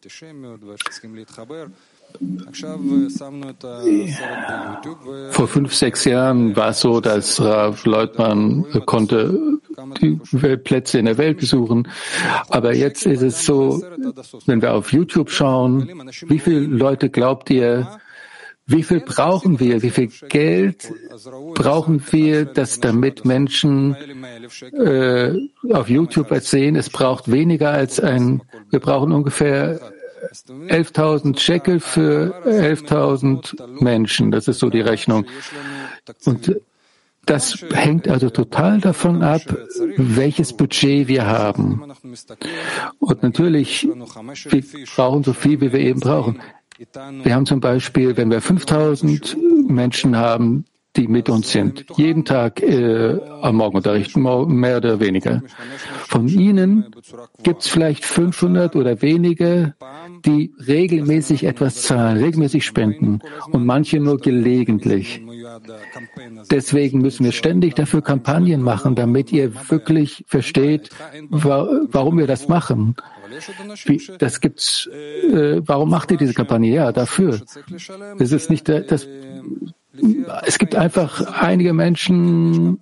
Vor fünf, sechs Jahren war es so, dass Rav Leutmann konnte die Plätze in der Welt besuchen. Aber jetzt ist es so, wenn wir auf YouTube schauen, wie viele Leute glaubt ihr, wie viel brauchen wir? Wie viel Geld brauchen wir, dass damit Menschen äh, auf YouTube sehen? Es braucht weniger als ein Wir brauchen ungefähr elftausend Shekel für elftausend Menschen. Das ist so die Rechnung. Und das hängt also total davon ab, welches Budget wir haben. Und natürlich, wir brauchen so viel, wie wir eben brauchen. Wir haben zum Beispiel, wenn wir fünftausend Menschen haben, die mit uns sind, jeden Tag äh, am Morgenunterricht, mehr oder weniger. Von ihnen gibt es vielleicht fünfhundert oder wenige, die regelmäßig etwas zahlen, regelmäßig spenden und manche nur gelegentlich. Deswegen müssen wir ständig dafür Kampagnen machen, damit ihr wirklich versteht, wa- warum wir das machen. Wie, das gibt's. Äh, warum macht ihr diese Kampagne? Ja, dafür. Es ist nicht das. Es gibt einfach einige Menschen,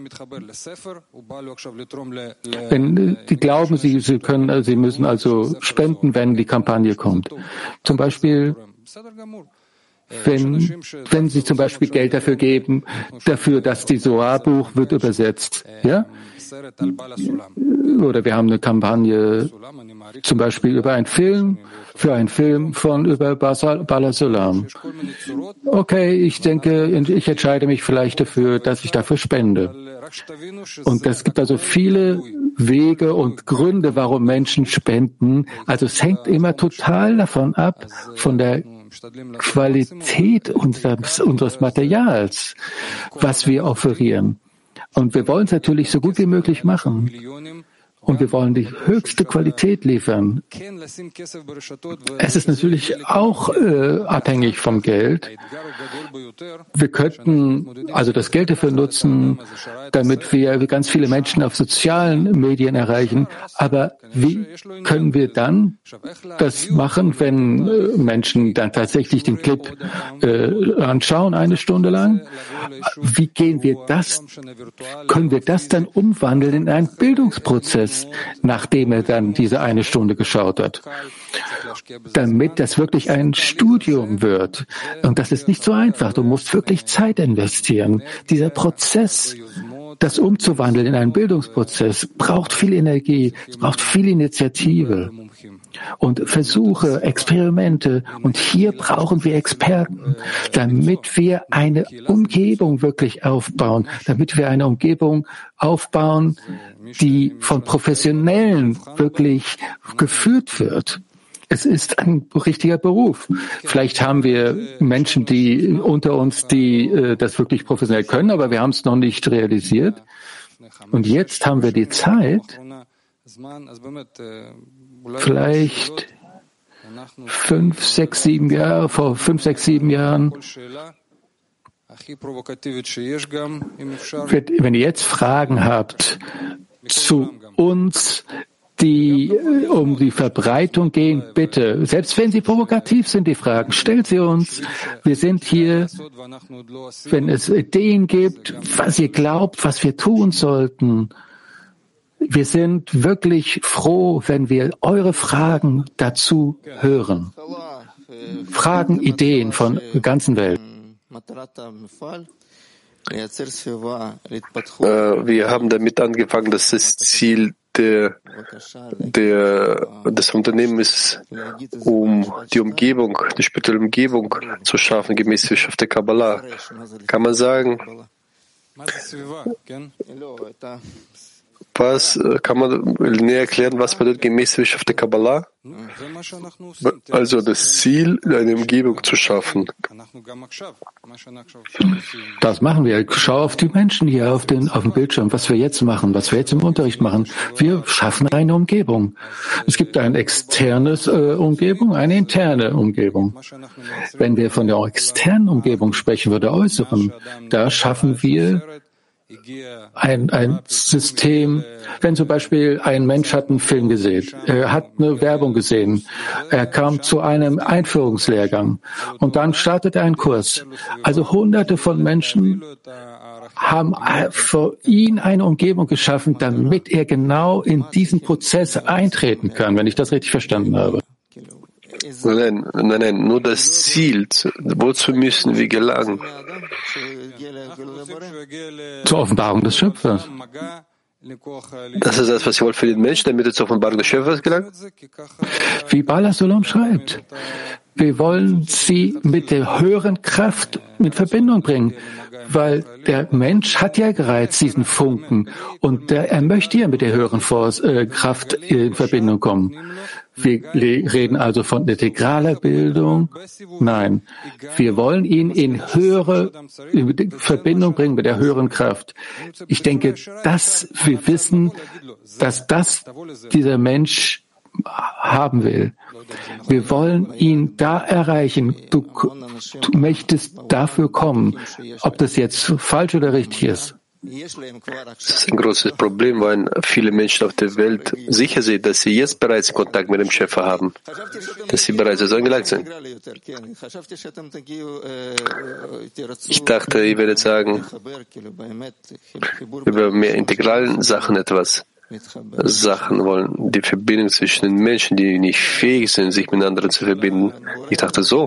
wenn die glauben, sie, sie können, sie müssen also spenden, wenn die Kampagne kommt. Zum Beispiel, wenn, wenn sie zum Beispiel Geld dafür geben, dafür, dass die Zohar-Buch wird übersetzt, ja? Oder wir haben eine Kampagne zum Beispiel über einen Film, für einen Film von über Bala Sulam. Okay, ich denke, ich entscheide mich vielleicht dafür, dass ich dafür spende. Und es gibt also viele Wege und Gründe, warum Menschen spenden. Also es hängt immer total davon ab, von der Qualität unseres, unseres Materials, was wir offerieren. Und wir wollen es natürlich so gut wie möglich machen. Und wir wollen die höchste Qualität liefern. Es ist natürlich auch äh, abhängig vom Geld. Wir könnten also das Geld dafür nutzen, damit wir ganz viele Menschen auf sozialen Medien erreichen. Aber wie können wir dann das machen, wenn äh, Menschen dann tatsächlich den Clip äh, anschauen, eine Stunde lang? Wie gehen wir das, können wir das dann umwandeln in einen Bildungsprozess, nachdem er dann diese eine Stunde geschaut hat, damit das wirklich ein Studium wird. Und das ist nicht so einfach. Du musst wirklich Zeit investieren. Dieser Prozess, das umzuwandeln in einen Bildungsprozess, braucht viel Energie, es braucht viel Initiative und Versuche, Experimente. Und hier brauchen wir Experten, damit wir eine Umgebung wirklich aufbauen, damit wir eine Umgebung aufbauen, die von Professionellen wirklich geführt wird. Es ist ein richtiger Beruf. Vielleicht haben wir Menschen, die unter uns, die äh, das wirklich professionell können, aber wir haben es noch nicht realisiert. Und jetzt haben wir die Zeit, vielleicht fünf, sechs, sieben Jahre, vor fünf, sechs, sieben Jahren, wenn ihr jetzt Fragen habt zu uns, die um die Verbreitung gehen, bitte, selbst wenn sie provokativ sind, die Fragen, stellt sie uns. Wir sind hier, wenn es Ideen gibt, was ihr glaubt, was wir tun sollten. Wir sind wirklich froh, wenn wir eure Fragen dazu hören. Fragen, Ideen von der ganzen Welt. Wir haben damit angefangen, dass das Ziel der, der, des Unternehmens ist, um die Umgebung, die spirituelle Umgebung zu schaffen, gemäß Wissenschaft der Kabbalah. Kann man sagen, was kann man näher erklären, was bedeutet gemäß Wissenschaft der Kabbalah? Also das Ziel, eine Umgebung zu schaffen. Das machen wir. Schau auf die Menschen hier auf, den, auf dem Bildschirm, was wir jetzt machen, was wir jetzt im Unterricht machen. Wir schaffen eine Umgebung. Es gibt eine externe äh, Umgebung, eine interne Umgebung. Wenn wir von der externen Umgebung sprechen, oder der äußeren, da schaffen wir Ein, ein System, wenn zum Beispiel ein Mensch hat einen Film gesehen, er hat eine Werbung gesehen, er kam zu einem Einführungslehrgang und dann startet er einen Kurs. Also hunderte von Menschen haben für ihn eine Umgebung geschaffen, damit er genau in diesen Prozess eintreten kann, wenn ich das richtig verstanden habe. Nein, nein, nein, nur das Ziel. Wozu müssen wir gelangen? Zur Offenbarung des Schöpfers. Das ist das, was ihr wollt für den Menschen, damit er zur Offenbarung des Schöpfers gelangt? Wie Baal HaSulam schreibt, wir wollen sie mit der höheren Kraft in Verbindung bringen, weil der Mensch hat ja bereits diesen Funken und der, er möchte ja mit der höheren Force, äh, Kraft in Verbindung kommen. Wir reden also von integraler Bildung. Nein, wir wollen ihn in höhere in Verbindung bringen mit der höheren Kraft. Ich denke, dass wir wissen, dass das dieser Mensch haben will. Wir wollen ihn da erreichen. Du, du möchtest dafür kommen, ob das jetzt falsch oder richtig ist. Das ist ein großes Problem, weil viele Menschen auf der Welt sicher sind, dass sie jetzt bereits Kontakt mit dem Schöpfer haben, dass sie bereits so angelangt sind. Ich dachte, ihr werdet sagen, über mehr integralen Sachen etwas. Sachen wollen, die Verbindung zwischen den Menschen, die nicht fähig sind, sich mit anderen zu verbinden. Ich dachte so.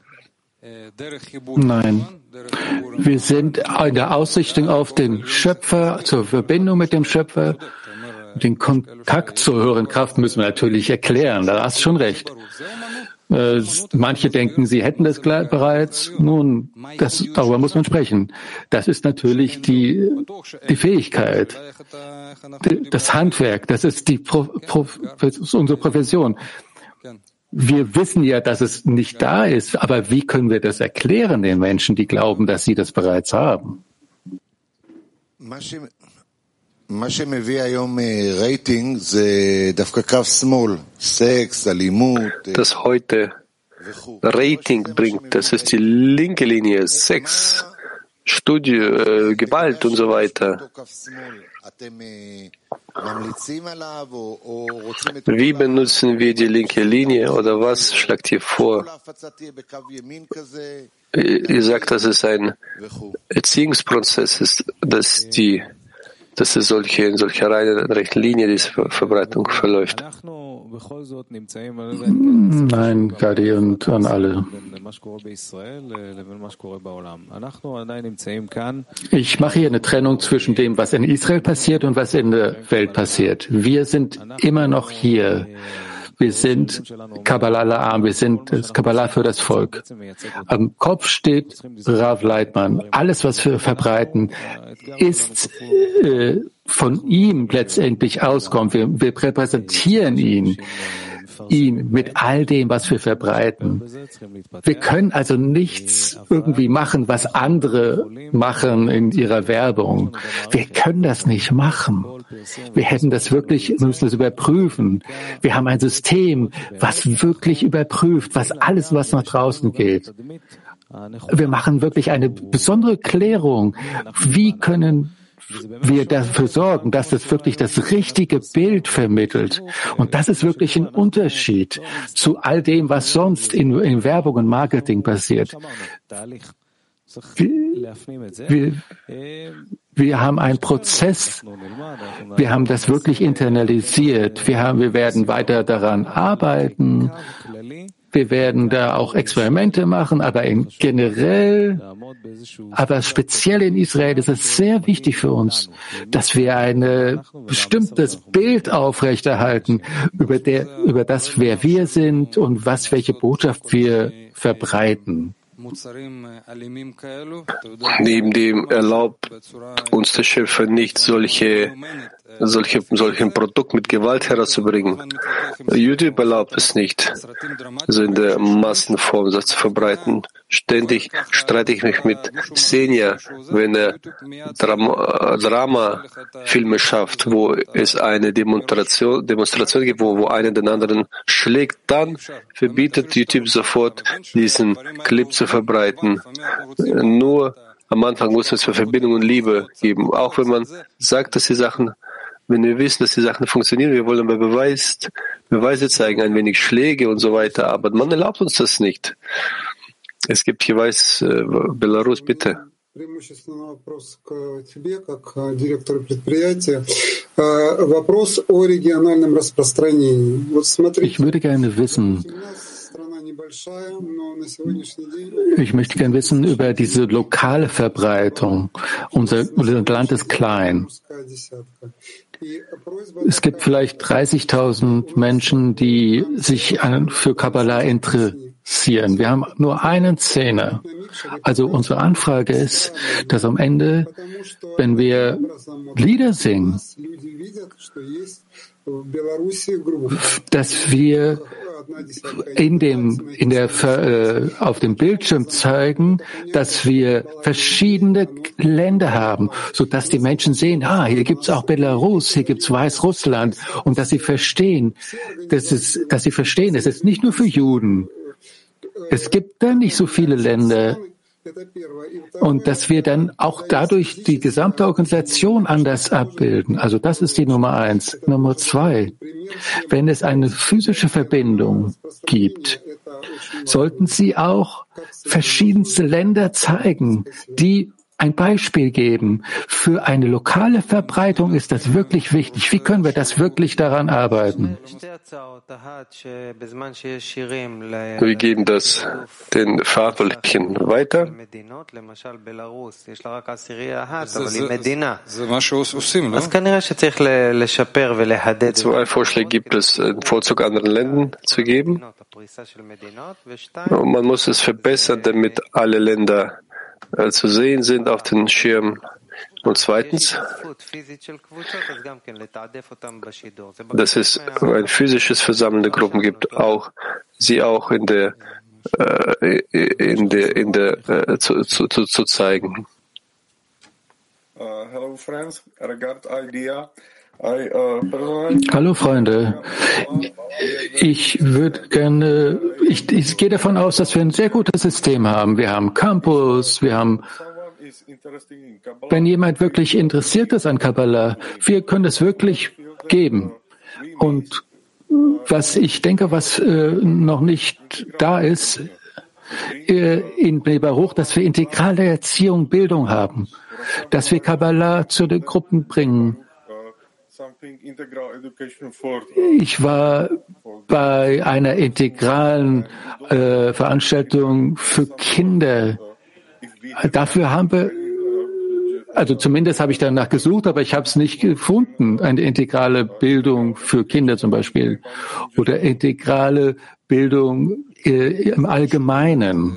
Nein. Wir sind in der Ausrichtung auf den Schöpfer, zur Verbindung mit dem Schöpfer. Den Kontakt zur höheren Kraft müssen wir natürlich erklären. Da hast du schon recht. Äh, manche denken, sie hätten das bereits. Nun, das, darüber muss man sprechen. Das ist natürlich die, die Fähigkeit, die, das Handwerk. Das ist die Pro, Pro, das ist unsere Profession. Wir wissen ja, dass es nicht da ist, aber wie können wir das erklären den Menschen, die glauben, dass sie das bereits haben? Das heute Rating bringt, das ist die linke Linie, Sex, Studie, äh, Gewalt und so weiter. Wie benutzen wir die linke Linie oder was schlagt ihr vor? Ihr sagt, dass es ein Erziehungsprozess ist, dass die, dass es solche, in solcher reinen rechten Linie diese Verbreitung verläuft. Nein, Gadi und an alle. Ich mache hier eine Trennung zwischen dem, was in Israel passiert und was in der Welt passiert. Wir sind immer noch hier. Wir sind Kabbalah La'am, wir sind das Kabbalah für das Volk. Am Kopf steht Rav Leitman. Alles, was wir verbreiten, ist äh, von ihm letztendlich auskommt. Wir, wir repräsentieren ihn, ihn mit all dem, was wir verbreiten. Wir können also nichts irgendwie machen, was andere machen in ihrer Werbung. Wir können das nicht machen. Wir hätten das wirklich, müssen das überprüfen. Wir haben ein System, was wirklich überprüft, was alles, was nach draußen geht. Wir machen wirklich eine besondere Klärung. Wie können wir dafür sorgen, dass das wirklich das richtige Bild vermittelt? Und das ist wirklich ein Unterschied zu all dem, was sonst in, in Werbung und Marketing passiert. Wir, wir, wir haben einen Prozess, wir haben das wirklich internalisiert, wir, haben, wir werden weiter daran arbeiten, wir werden da auch Experimente machen, aber in generell, aber speziell in Israel ist es sehr wichtig für uns, dass wir ein bestimmtes Bild aufrechterhalten über, der, über das, wer wir sind und was, welche Botschaft wir verbreiten. Neben dem erlaubt uns der Schöpfer nicht, solche, solche, solchen Produkt mit Gewalt herauszubringen. YouTube erlaubt es nicht, so in der Massenform das zu verbreiten. Ständig streite ich mich mit Senja, wenn er Drama, Drama-Filme schafft, wo es eine Demonstration, Demonstration gibt, wo, wo einer den anderen schlägt, dann verbietet YouTube sofort, diesen Clip zu verbreiten. Nur am Anfang muss es für Verbindung und Liebe geben. Auch wenn man sagt, dass die Sachen, wenn wir wissen, dass die Sachen funktionieren, wir wollen Beweis, Beweise zeigen, ein wenig Schläge und so weiter, aber man erlaubt uns das nicht. Es gibt hier weiß, äh, Belarus, bitte. Преимущественно вопрос к тебе, как директору предприятия. Вопрос о региональном распространении. Вот смотрите. Ich würde gerne wissen, Ich möchte gerne wissen über diese lokale Verbreitung. Unser, unser Land ist klein. Es gibt vielleicht dreißigtausend Menschen, die sich für Kabbalah interessieren. Wir haben nur einen Zehner. Also unsere Anfrage ist, dass am Ende, wenn wir Lieder singen, dass wir in dem, in der, äh, auf dem Bildschirm zeigen, dass wir verschiedene Länder haben, so dass die Menschen sehen, ah, hier gibt's auch Belarus, hier gibt's Weißrussland, und dass sie verstehen, dass es, dass sie verstehen, es ist nicht nur für Juden. Es gibt da nicht so viele Länder. Und dass wir dann auch dadurch die gesamte Organisation anders abbilden. Also das ist die Nummer eins. Nummer zwei, wenn es eine physische Verbindung gibt, sollten Sie auch verschiedenste Länder zeigen, die ein Beispiel geben. Für eine lokale Verbreitung ist das wirklich wichtig. Wie können wir das wirklich daran arbeiten? Wir geben das den Verantwortlichen weiter. Zwei Vorschläge gibt es, einen Vorzug anderen Ländern zu geben. Und man muss es verbessern, damit alle Länder zu sehen sind auf den Schirm. Und zweitens, dass es ein physisches Versammeln der Gruppen gibt, auch sie auch in der äh, in der in der äh, zu, zu, zu zeigen. Uh, hello friends, regard idea. I, uh, Hallo Freunde, ich würde gerne, ich, ich gehe davon aus, dass wir ein sehr gutes System haben. Wir haben Campus, wir haben, wenn jemand wirklich interessiert ist an Kabbalah, wir können es wirklich geben. Und was ich denke, was äh, noch nicht da ist, äh, in Baruch, dass wir integrale Erziehung, Bildung haben, dass wir Kabbalah zu den Gruppen bringen. Ich war bei einer integralen äh, Veranstaltung für Kinder. Dafür haben wir, also zumindest habe ich danach gesucht, aber ich habe es nicht gefunden. Eine integrale Bildung für Kinder zum Beispiel oder integrale Bildung äh, im Allgemeinen.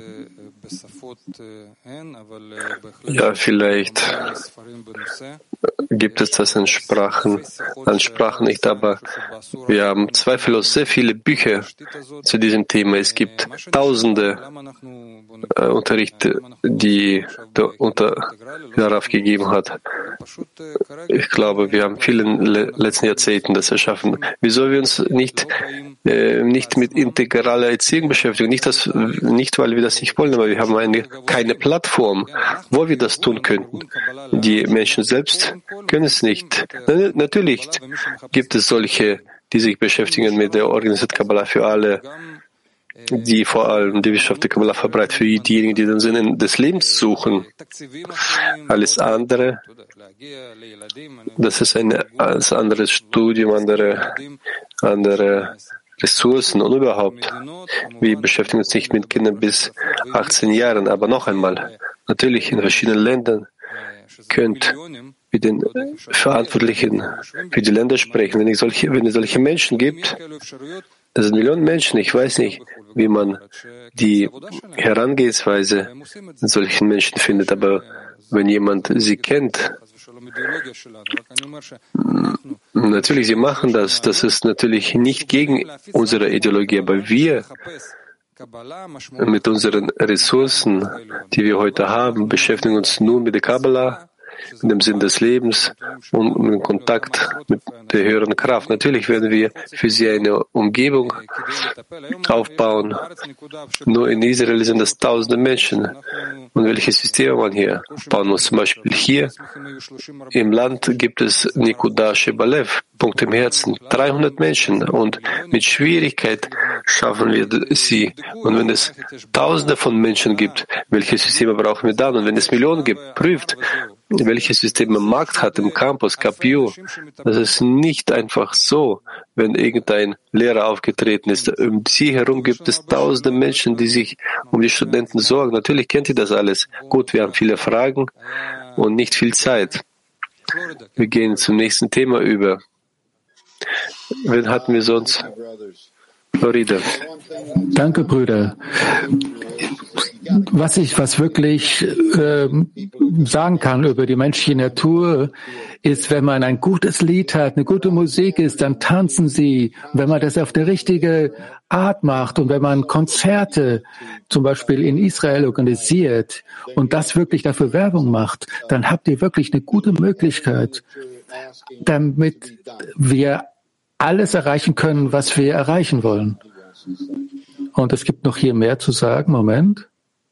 Ja, vielleicht gibt es das in Sprachen, an Sprachen nicht, aber wir haben zweifellos sehr viele Bücher zu diesem Thema. Es gibt tausende äh, Unterrichte, die der unter darauf gegeben hat. Ich glaube, wir haben vielen le letzten Jahrzehnten das erschaffen. Wieso wir uns nicht äh, nicht mit integraler Erziehung beschäftigen? Nicht, dass, nicht, weil wir das nicht wollen, aber wir haben eine, keine Plattform, wo wir das tun könnten. Die Menschen selbst können es nicht. Na, natürlich gibt es solche, die sich beschäftigen mit der organisierten Kabbalah für alle, die vor allem die Wissenschaft der Kabbalah verbreitet, für diejenigen, die den Sinn des Lebens suchen. Alles andere, das ist ein, ein anderes Studium, andere, andere Ressourcen und überhaupt. Wir beschäftigen uns nicht mit Kindern bis achtzehn Jahren, aber noch einmal, natürlich in verschiedenen Ländern könnt mit den Verantwortlichen für die Länder sprechen. Wenn es solche, wenn es solche Menschen gibt, das sind Millionen Menschen, ich weiß nicht, wie man die Herangehensweise mit solchen Menschen findet, aber wenn jemand sie kennt, natürlich, sie machen das, das ist natürlich nicht gegen unsere Ideologie, aber wir mit unseren Ressourcen, die wir heute haben, beschäftigen uns nun mit der Kabbalah, mit dem Sinn des Lebens und mit dem Kontakt mit der höheren Kraft. Natürlich werden wir für sie eine Umgebung aufbauen. Nur in Israel sind das tausende Menschen. Und welches System man hier bauen muss? Zum Beispiel hier im Land gibt es Nikuda Shebalev, Punkt im Herzen, dreihundert Menschen. Und mit Schwierigkeit schaffen wir sie. Und wenn es tausende von Menschen gibt, welche Systeme brauchen wir dann? Und wenn es Millionen gibt, prüft, welches System am Markt hat, im Campus, Capio. Das ist nicht einfach so, wenn irgendein Lehrer aufgetreten ist. Um sie herum gibt es tausende Menschen, die sich um die Studenten sorgen. Natürlich kennt ihr das alles. Gut, wir haben viele Fragen und nicht viel Zeit. Wir gehen zum nächsten Thema über. Wen hatten wir sonst? Florida. Danke, Brüder. Was ich, was wirklich äh, sagen kann über die menschliche Natur, ist, wenn man ein gutes Lied hat, eine gute Musik ist, dann tanzen sie. Und wenn man das auf die richtige Art macht und wenn man Konzerte zum Beispiel in Israel organisiert und das wirklich dafür Werbung macht, dann habt ihr wirklich eine gute Möglichkeit, damit wir alles erreichen können, was wir erreichen wollen. Und es gibt noch hier mehr zu sagen. Moment.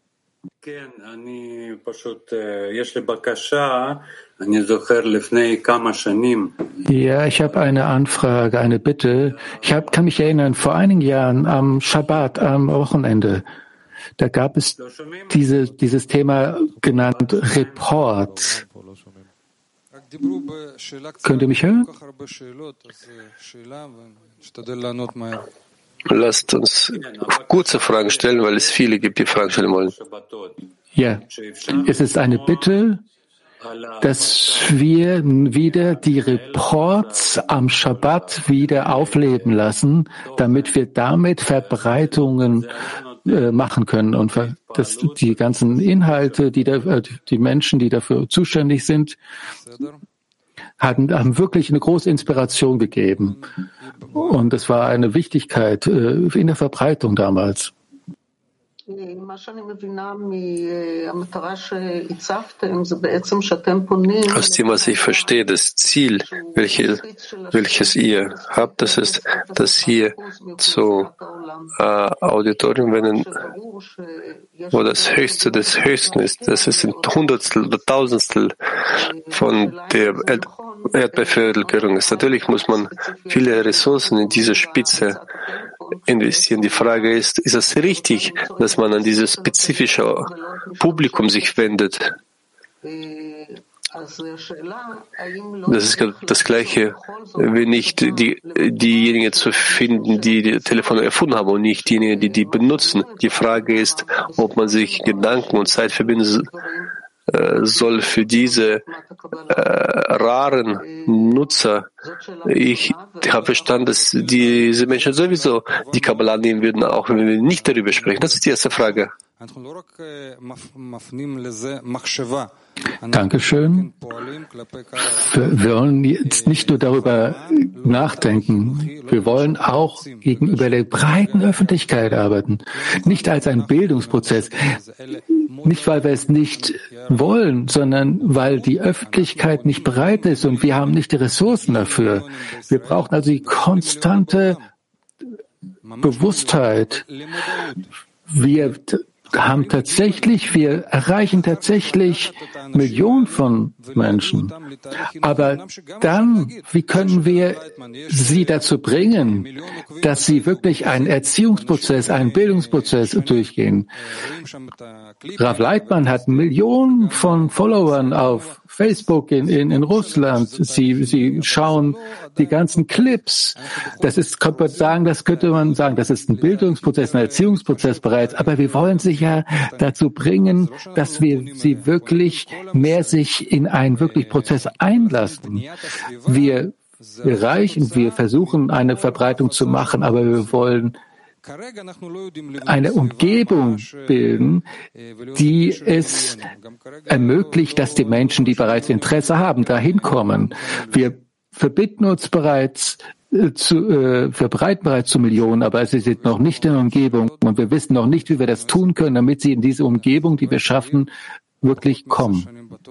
Ja, ich habe eine Anfrage, eine Bitte. Ich hab, kann mich erinnern, vor einigen Jahren am Schabbat, am Wochenende, da gab es diese, dieses Thema genannt Report. Könnt ihr mich hören? Lasst uns kurze Fragen stellen, weil es viele gibt, die Fragen stellen wollen. Ja, es ist eine Bitte, dass wir wieder die Reports am Schabbat wieder aufleben lassen, damit wir damit Verbreitungen äh, machen können und dass die ganzen Inhalte, die, da, die Menschen, die dafür zuständig sind, haben, haben wirklich eine große Inspiration gegeben. Und es war eine Wichtigkeit äh, in der Verbreitung damals. Aus dem, was ich verstehe, das Ziel, welches, welches ihr habt, das ist, dass ihr zu äh, Auditorium, wenn, wo das Höchste des Höchsten ist, das ist ein Hundertstel oder Tausendstel von der Erd- Erdbevölkerung ist. Natürlich muss man viele Ressourcen in diese Spitze investieren. Die Frage ist, ist es richtig, dass man an dieses spezifische Publikum sich wendet? Das ist das Gleiche, wie nicht die, diejenigen zu finden, die die Telefone erfunden haben und nicht diejenigen, die die benutzen. Die Frage ist, ob man sich Gedanken und Zeit verbinden soll für diese äh, raren Nutzer. Ich habe verstanden, dass diese Menschen sowieso die Kabbalah nehmen würden, auch wenn wir nicht darüber sprechen. Das ist die erste Frage. Dankeschön. Wir wollen jetzt nicht nur darüber nachdenken, wir wollen auch gegenüber der breiten Öffentlichkeit arbeiten. Nicht als ein Bildungsprozess. Nicht, weil wir es nicht wollen, sondern weil die Öffentlichkeit nicht bereit ist und wir haben nicht die Ressourcen dafür. Wir brauchen also die konstante Bewusstheit. Wir haben tatsächlich, wir erreichen tatsächlich Millionen von Menschen. Aber dann, wie können wir sie dazu bringen, dass sie wirklich einen Erziehungsprozess, einen Bildungsprozess durchgehen? Rav Leitman hat Millionen von Followern auf Facebook in, in, in Russland. Sie, sie schauen die ganzen Clips. Das ist, könnte man sagen, das könnte man sagen, das ist ein Bildungsprozess, ein Erziehungsprozess bereits. Aber wir wollen sie ja dazu bringen, dass wir sie wirklich mehr sich in einen wirklich Prozess einlassen. Wir erreichen, wir versuchen eine Verbreitung zu machen, aber wir wollen eine Umgebung bilden, die es ermöglicht, dass die Menschen, die bereits Interesse haben, dahin kommen. Wir verbinden uns bereits zu, äh, verbreiten bereits zu Millionen, aber sie sind noch nicht in der Umgebung und wir wissen noch nicht, wie wir das tun können, damit sie in diese Umgebung, die wir schaffen, wirklich kommen.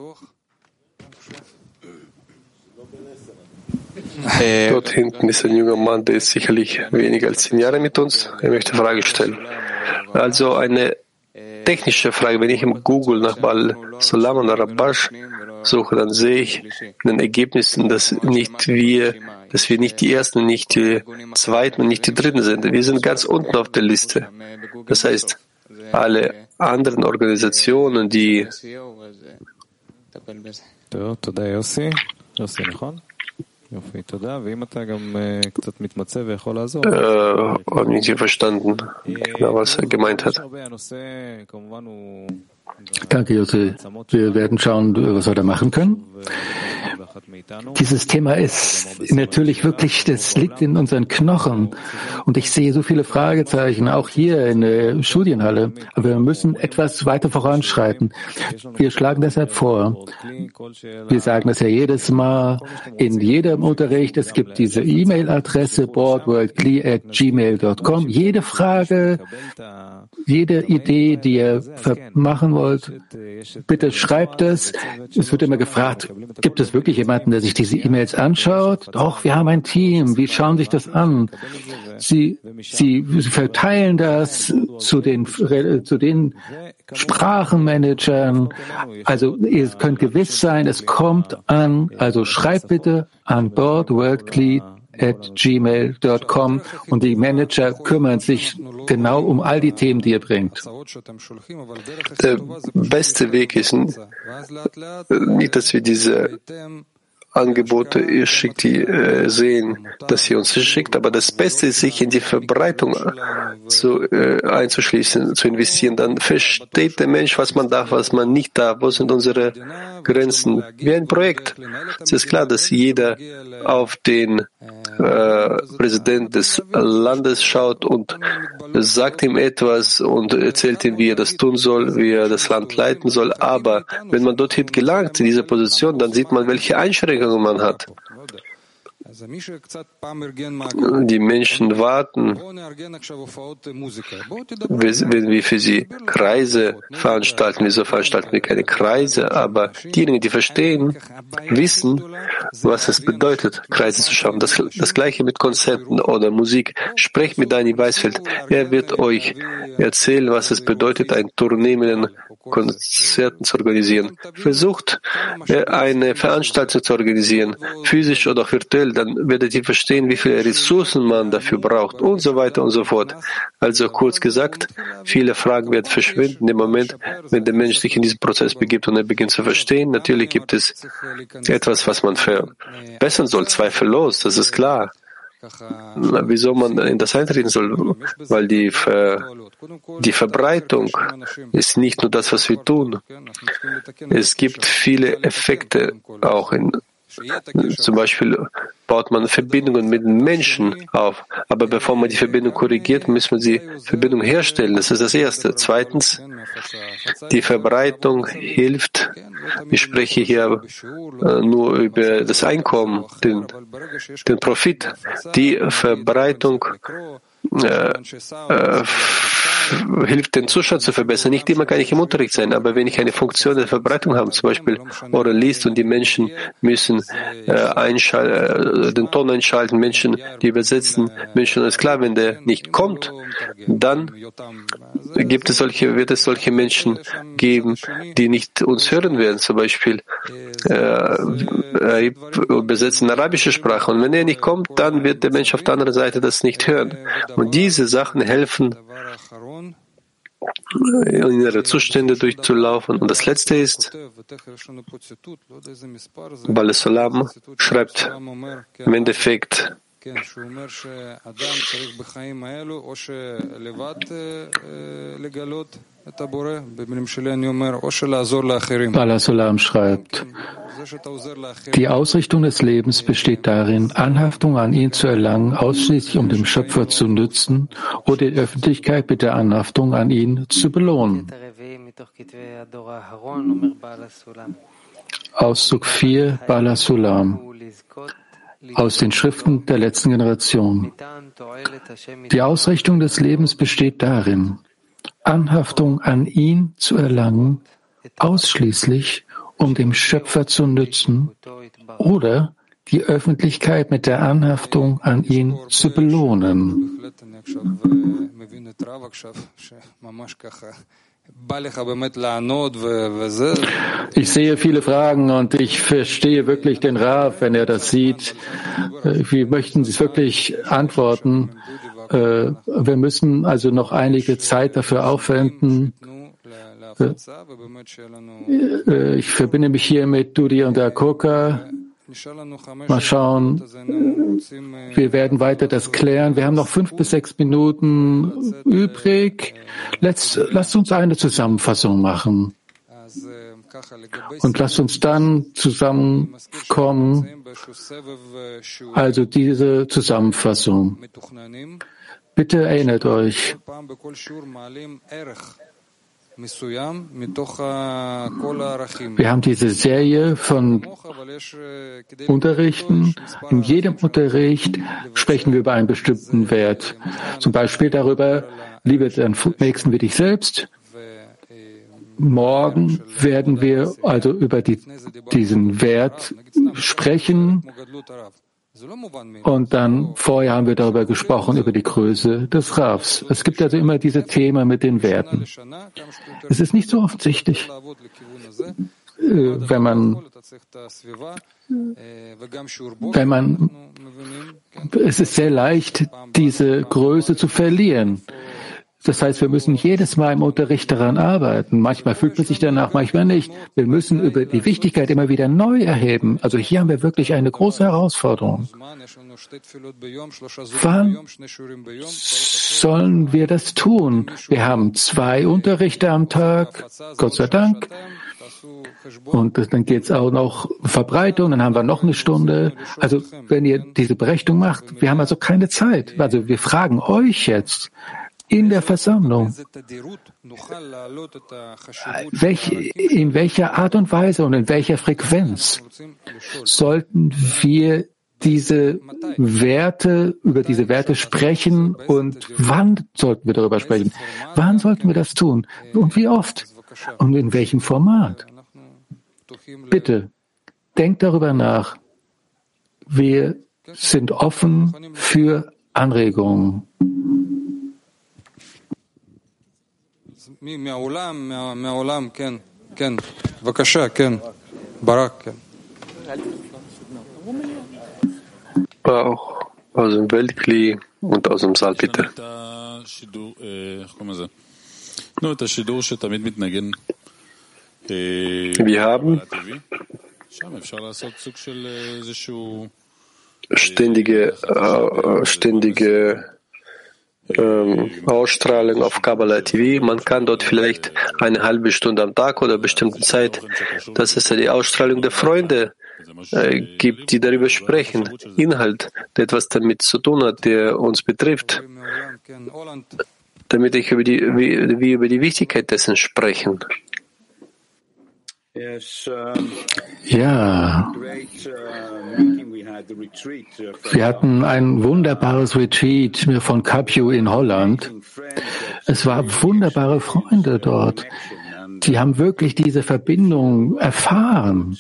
Dort hinten ist ein junger Mann, der ist sicherlich weniger als zehn Jahre mit uns. Er möchte eine Frage stellen. Also eine technische Frage. Wenn ich im Google nach Baal Solam und Rabash suche, dann sehe ich in den Ergebnissen, dass nicht wir, dass wir nicht die Ersten, nicht die Zweiten und nicht die Dritten sind. Wir sind ganz unten auf der Liste. Das heißt, alle anderen Organisationen, die תודה יוסי. יוסי, נכון? יופי, תודה. ואם אתה גם קצת מתמצא ויכול לעזור. Haben nicht Sie verstanden, genau, was er gemeint hat. Danke, Jose. Wir werden schauen, was wir da machen können. Dieses Thema ist natürlich wirklich, das liegt in unseren Knochen. Und ich sehe so viele Fragezeichen, auch hier in der Studienhalle. Aber wir müssen etwas weiter voranschreiten. Wir schlagen deshalb vor, wir sagen das ja jedes Mal, in jedem Unterricht, es gibt diese E-Mail-Adresse boardworldcli at gmail dot com. Jede Frage, jede Idee, die ihr machen wollt, bitte schreibt es. Es wird immer gefragt, gibt es wirklich jemanden, der sich diese E-Mails anschaut? Doch, wir haben ein Team. Wie schauen sich das an? Sie, sie, sie verteilen das zu den, zu den Sprachenmanagern. Also ihr könnt gewiss sein, es kommt an. Also schreibt bitte an boardworldcli at gmail dot com und die Manager kümmern sich genau um all die Themen, die ihr bringt. Der beste Weg ist nicht, dass wir diese Angebote ihr schickt, die äh, sehen, dass ihr uns schickt, aber das Beste ist, sich in die Verbreitung zu, äh, einzuschließen, zu investieren. Dann versteht der Mensch, was man darf, was man nicht darf, wo sind unsere Grenzen. Wie ein Projekt. Es ist klar, dass jeder auf den äh, Präsident des Landes schaut und sagt ihm etwas und erzählt ihm, wie er das tun soll, wie er das Land leiten soll. Aber wenn man dorthin gelangt, in diese Position, dann sieht man, welche Einschränkungen man hat. Die Menschen warten, wenn wir für sie Kreise veranstalten. Wieso veranstalten wir keine Kreise? Aber diejenigen, die verstehen, wissen, was es bedeutet, Kreise zu schaffen. Das, das Gleiche mit Konzerten oder Musik. Sprecht mit Dani Weisfeld. Er wird euch erzählen, was es bedeutet, ein Tournee mit den Konzerten zu organisieren. Versucht, eine Veranstaltung zu organisieren, physisch oder auch virtuell. Dann werdet ihr verstehen, wie viele Ressourcen man dafür braucht und so weiter und so fort. Also kurz gesagt, viele Fragen werden verschwinden im Moment, wenn der Mensch sich in diesen Prozess begibt und er beginnt zu verstehen. Natürlich gibt es etwas, was man verbessern soll, zweifellos, das ist klar. Wieso man in das eintreten soll? Weil die, Ver, die Verbreitung ist nicht nur das, was wir tun. Es gibt viele Effekte auch in Zum Beispiel baut man Verbindungen mit den Menschen auf. Aber bevor man die Verbindung korrigiert, muss man die Verbindung herstellen. Das ist das Erste. Zweitens, die Verbreitung hilft. Ich spreche hier äh, nur über das Einkommen, den, den Profit. Die Verbreitung äh, äh, hilft, den Zustand zu verbessern. Nicht immer kann ich im Unterricht sein, aber wenn ich eine Funktion der Verbreitung habe, zum Beispiel Oral liest und die Menschen müssen äh, einschal- äh, den Ton einschalten, Menschen, die übersetzen, Menschen, ist klar, wenn der nicht kommt, dann gibt es solche, wird es solche Menschen geben, die nicht uns hören werden, zum Beispiel äh, übersetzen arabische Sprache. Und wenn er nicht kommt, dann wird der Mensch auf der anderen Seite das nicht hören. Und diese Sachen helfen, in ihre Zustände durchzulaufen. Und das Letzte ist, Bale Solam schreibt im Endeffekt, Bala Solam schreibt, die Ausrichtung des Lebens besteht darin, Anhaftung an ihn zu erlangen, ausschließlich um dem Schöpfer zu nützen oder die Öffentlichkeit mit der Anhaftung an ihn zu belohnen. Auszug vier, Bala Solam, aus den Schriften der letzten Generation. Die Ausrichtung des Lebens besteht darin, Anhaftung an ihn zu erlangen, ausschließlich um dem Schöpfer zu nützen oder die Öffentlichkeit mit der Anhaftung an ihn zu belohnen. Ich sehe viele Fragen und ich verstehe wirklich den Rav, wenn er das sieht. Wir möchten es wirklich antworten. Wir müssen also noch einige Zeit dafür aufwenden, Ich verbinde mich hier mit Dudi und Akoka. Mal schauen, wir werden weiter das klären. Wir haben noch fünf bis sechs Minuten übrig. Let's, lasst uns eine Zusammenfassung machen. Und lasst uns dann zusammenkommen. Also diese Zusammenfassung. Bitte erinnert euch. Wir haben diese Serie von Unterrichten. In jedem Unterricht sprechen wir über einen bestimmten Wert. Zum Beispiel darüber, liebe deinen Nächsten wie dich selbst. Morgen werden wir also über die, diesen Wert sprechen. Und dann vorher haben wir darüber gesprochen, über die Größe des Ravs. Es gibt also immer diese Themen mit den Werten. Es ist nicht so offensichtlich, wenn man, wenn man, es ist sehr leicht, diese Größe zu verlieren. Das heißt, wir müssen jedes Mal im Unterricht daran arbeiten. Manchmal fühlt man sich danach, manchmal nicht. Wir müssen über die Wichtigkeit immer wieder neu erheben. Also hier haben wir wirklich eine große Herausforderung. Wann sollen wir das tun? Wir haben zwei Unterrichte am Tag, Gott sei Dank. Und dann geht es auch noch Verbreitung, dann haben wir noch eine Stunde. Also wenn ihr diese Berechnung macht, wir haben also keine Zeit. Also wir fragen euch jetzt, in der Versammlung, Welch, in welcher Art und Weise und in welcher Frequenz sollten wir diese Werte, über diese Werte sprechen und wann sollten wir darüber sprechen? Wann sollten wir das tun? Und wie oft? Und in welchem Format? Bitte, denkt darüber nach. Wir sind offen für Anregungen. מהעולם, כן, כן. בבקשה, כן. ברק, כן. Auch aus dem Weltkli und aus dem Saal, bitte. Wir haben ständige, äh, ständige Ähm, Ausstrahlung auf Kabbalah T V. Man kann dort vielleicht eine halbe Stunde am Tag oder eine bestimmte Zeit, dass es die Ausstrahlung der Freunde äh, gibt, die darüber sprechen. Inhalt, der etwas damit zu tun hat, der uns betrifft, damit ich über die, wie, wie über die Wichtigkeit dessen sprechen. Ja, wir hatten ein wunderbares Retreat von Capio in Holland. Es waren wunderbare Freunde dort. Die haben wirklich diese Verbindung erfahren.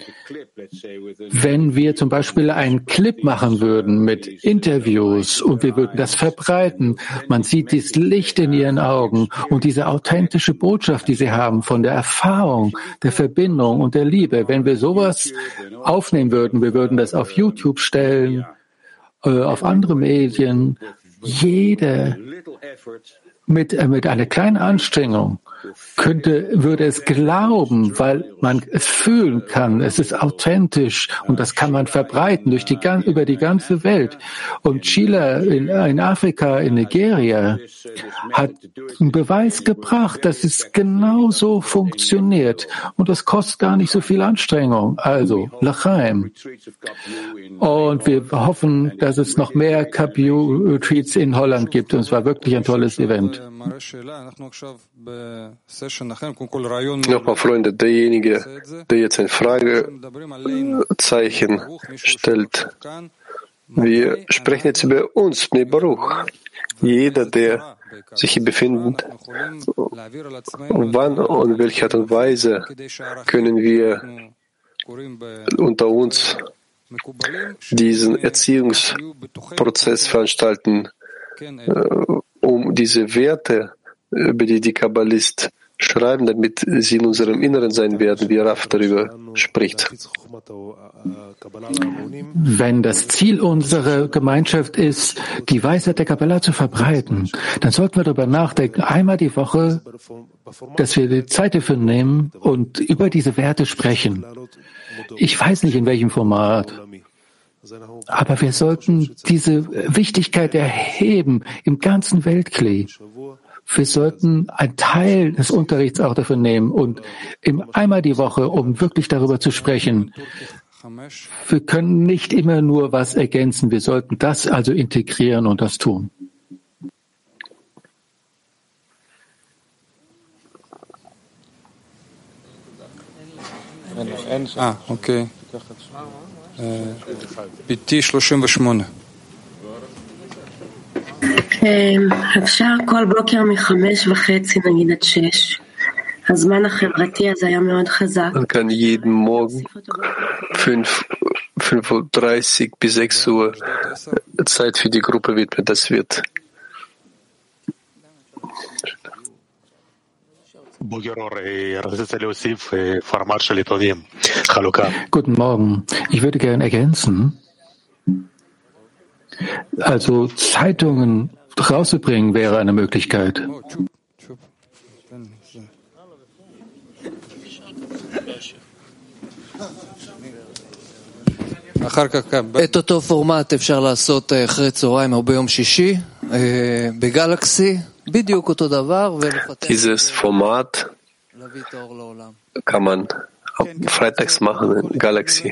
Wenn wir zum Beispiel einen Clip machen würden mit Interviews und wir würden das verbreiten, man sieht das Licht in ihren Augen und diese authentische Botschaft, die sie haben von der Erfahrung, der Verbindung und der Liebe. Wenn wir sowas aufnehmen würden, wir würden das auf YouTube stellen, äh, auf andere Medien, jeder mit, äh, mit einer kleinen Anstrengung könnte, würde es glauben, weil man es fühlen kann. Es ist authentisch und das kann man verbreiten durch die, über die ganze Welt. Und Sheila in, in Afrika, in Nigeria, hat einen Beweis gebracht, dass es genau so funktioniert. Und das kostet gar nicht so viel Anstrengung. Also, L'chaim. Und wir hoffen, dass es noch mehr Capio-Retreats in Holland gibt. Und es war wirklich ein tolles Event. Nochmal, Freunde, derjenige, der jetzt ein Fragezeichen stellt, wir sprechen jetzt über uns, mit Baruch. Jeder, der sich hier befindet, wann und in welcher Art und Weise können wir unter uns diesen Erziehungsprozess veranstalten, um diese Werte, über die die Kabbalist schreiben, damit sie in unserem Inneren sein werden, wie Rav darüber spricht. Wenn das Ziel unserer Gemeinschaft ist, die Weisheit der Kabbalah zu verbreiten, dann sollten wir darüber nachdenken, einmal die Woche, dass wir die Zeit dafür nehmen und über diese Werte sprechen. Ich weiß nicht, in welchem Format. Aber wir sollten diese Wichtigkeit erheben im ganzen Weltkli. Wir sollten einen Teil des Unterrichts auch dafür nehmen und einmal die Woche, um wirklich darüber zu sprechen. Wir können nicht immer nur was ergänzen. Wir sollten das also integrieren und das tun. Ah, okay. ביתי שלושים ושמונה. אפשר כל בוקר מחמש וחצי נגיד עד שש. הזמן החברתי הזה היה מאוד חזק. Man kann jeden Morgen fünf Uhr dreißig bis sechs Uhr Zeit für die Gruppe widmen. Das wird. Guten Morgen. Ich würde gerne ergänzen, also Zeitungen rauszubringen wäre eine Möglichkeit. את אותו פורמט אפשר לעשות אחרי צהריים או ביום שישי בגלקסי, בדיוק אותו דבר. Dieses Format kann man freitags machen in Galaxy.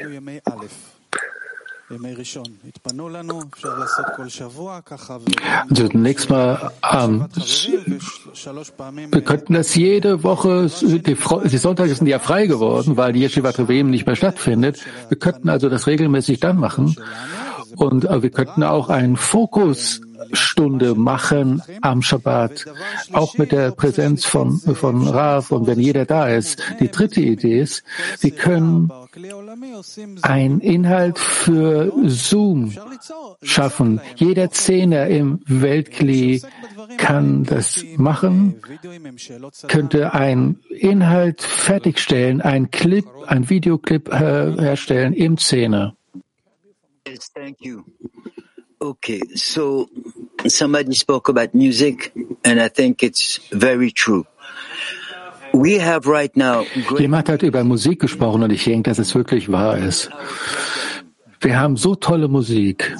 Also zunächst mal, ähm, wir könnten das jede Woche, die, die Sonntage sind ja frei geworden, weil die Yeshiva Trevim nicht mehr stattfindet. Wir könnten also das regelmäßig dann machen. Und äh, wir könnten auch einen Fokusstunde machen am Schabbat, auch mit der Präsenz von, von Rav und wenn jeder da ist. Die dritte Idee ist, wir können einen Inhalt für Zoom schaffen. Jeder Zehner im Weltkli kann das machen, könnte einen Inhalt fertigstellen, einen Clip, einen Videoclip äh, herstellen im Zehner. Yes, thank you. Okay, so somebody spoke about music, and I think it's very true. We have right now. Jemand hat über Musik gesprochen und ich denke, dass es wirklich wahr ist. Wir haben so tolle Musik.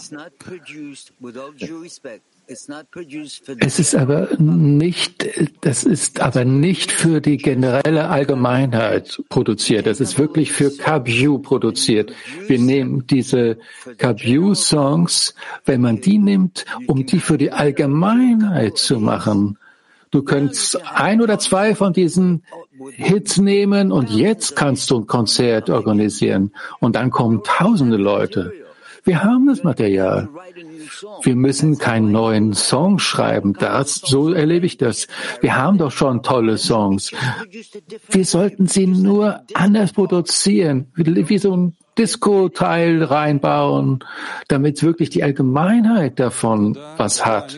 Es ist aber nicht, das ist aber nicht für die generelle Allgemeinheit produziert. Das ist wirklich für Kabyu produziert. Wir nehmen diese Kabyu-Songs, wenn man die nimmt, um die für die Allgemeinheit zu machen. Du könntest ein oder zwei von diesen Hits nehmen und jetzt kannst du ein Konzert organisieren. Und dann kommen tausende Leute. Wir haben das Material. Wir müssen keinen neuen Song schreiben. Das, so erlebe ich das. Wir haben doch schon tolle Songs. Wir sollten sie nur anders produzieren, wie so ein Disco-Teil reinbauen, damit wirklich die Allgemeinheit davon was hat.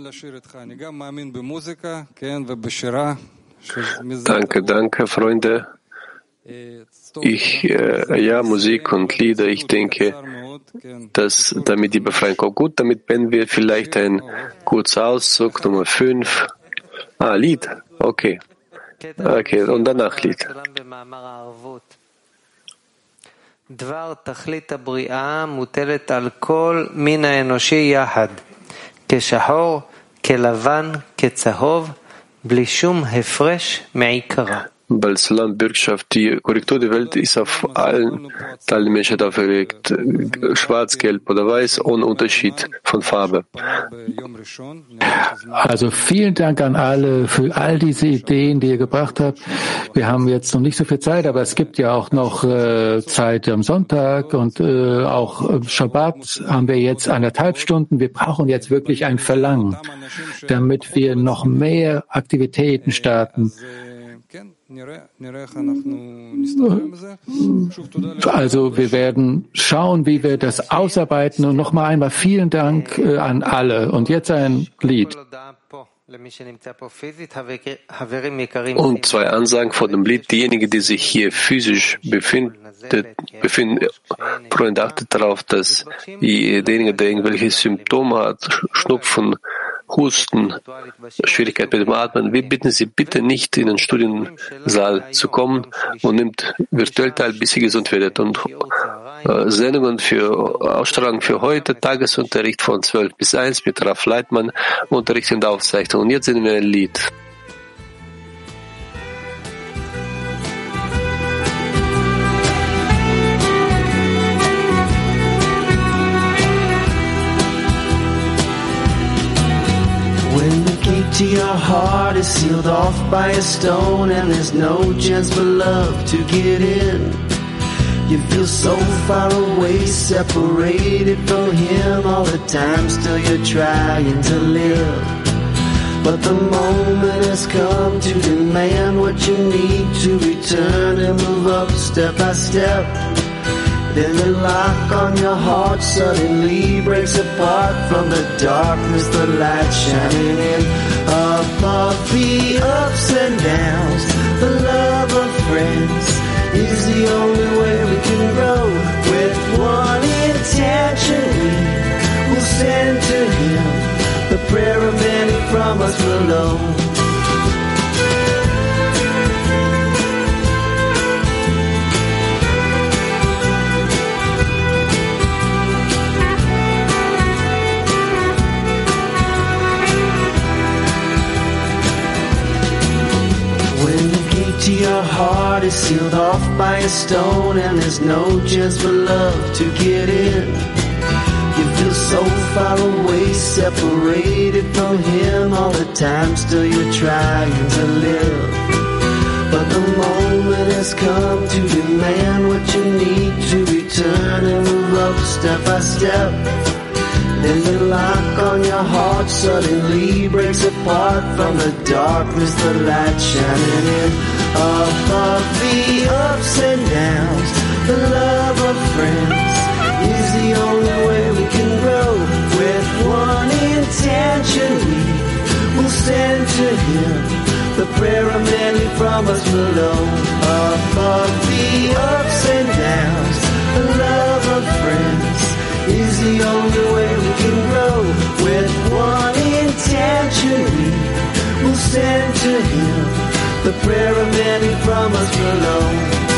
Danke, danke, Freunde. Ich, äh, ja, Musik und Lieder, ich denke, dass damit die Befreiung kommt. Gut, damit beenden wir vielleicht ein kurzer Auszug, Nummer fünf. Ah, Lied, okay. Okay, und danach Lied. דבר תכלית הבריאה מוטלת על כל מין האנושי יחד, כשחור, כלבן, כצהוב, בלי שום הפרש מעיקרה. Balsalam Bürgschaft, die Korrektur der Welt ist auf allen Teilen der Menschheit auferlegt, schwarz, gelb oder weiß, ohne Unterschied von Farbe. Also vielen Dank an alle für all diese Ideen, die ihr gebracht habt. Wir haben jetzt noch nicht so viel Zeit, aber es gibt ja auch noch äh, Zeit am Sonntag und äh, auch äh, Schabbat haben wir jetzt anderthalb Stunden. Wir brauchen jetzt wirklich ein Verlangen, damit wir noch mehr Aktivitäten starten. Also wir werden schauen, wie wir das ausarbeiten und nochmal einmal vielen Dank äh, an alle. Und jetzt ein Lied. Und zwei Ansagen vor dem Lied. Diejenigen, die sich hier physisch befinden, befinden Freunde, achtet darauf, dass derjenige, der irgendwelche Symptome hat, Schnupfen, Husten, Schwierigkeit mit dem Atmen, wir bitten Sie bitte nicht in den Studiensaal zu kommen und nimmt virtuell teil, bis Sie gesund werdet. Und äh, Sendungen für Ausstrahlung für heute, Tagesunterricht von zwölf bis eins mit Raf Leitmann, Unterricht und Aufzeichnung. Und jetzt sehen wir ein Lied. To your heart is sealed off by a stone, and there's no chance for love to get in. You feel so far away, separated from him all the time, still you're trying to live. But the moment has come to demand what you need to return and move up step by step. Then the lock on your heart suddenly breaks apart. From the darkness, the light shining in. Above the ups and downs, the love of friends is the only way we can grow. With one intention we will send to him the prayer of many from us below. Your heart is sealed off by a stone, and there's no chance for love to get in. You feel so far away, separated from him all the time, still you're trying to live. But the moment has come to demand what you need to return and move up step by step. Then the lock on your heart suddenly breaks apart. From the darkness, the light shining in. Above the ups and downs, the love of friends is the only way we can grow. With one intention we will send to him the prayer of many from us below. Above the ups and downs, the love of friends is the only way we can grow. With one intention we will send to him the prayer of many from us below.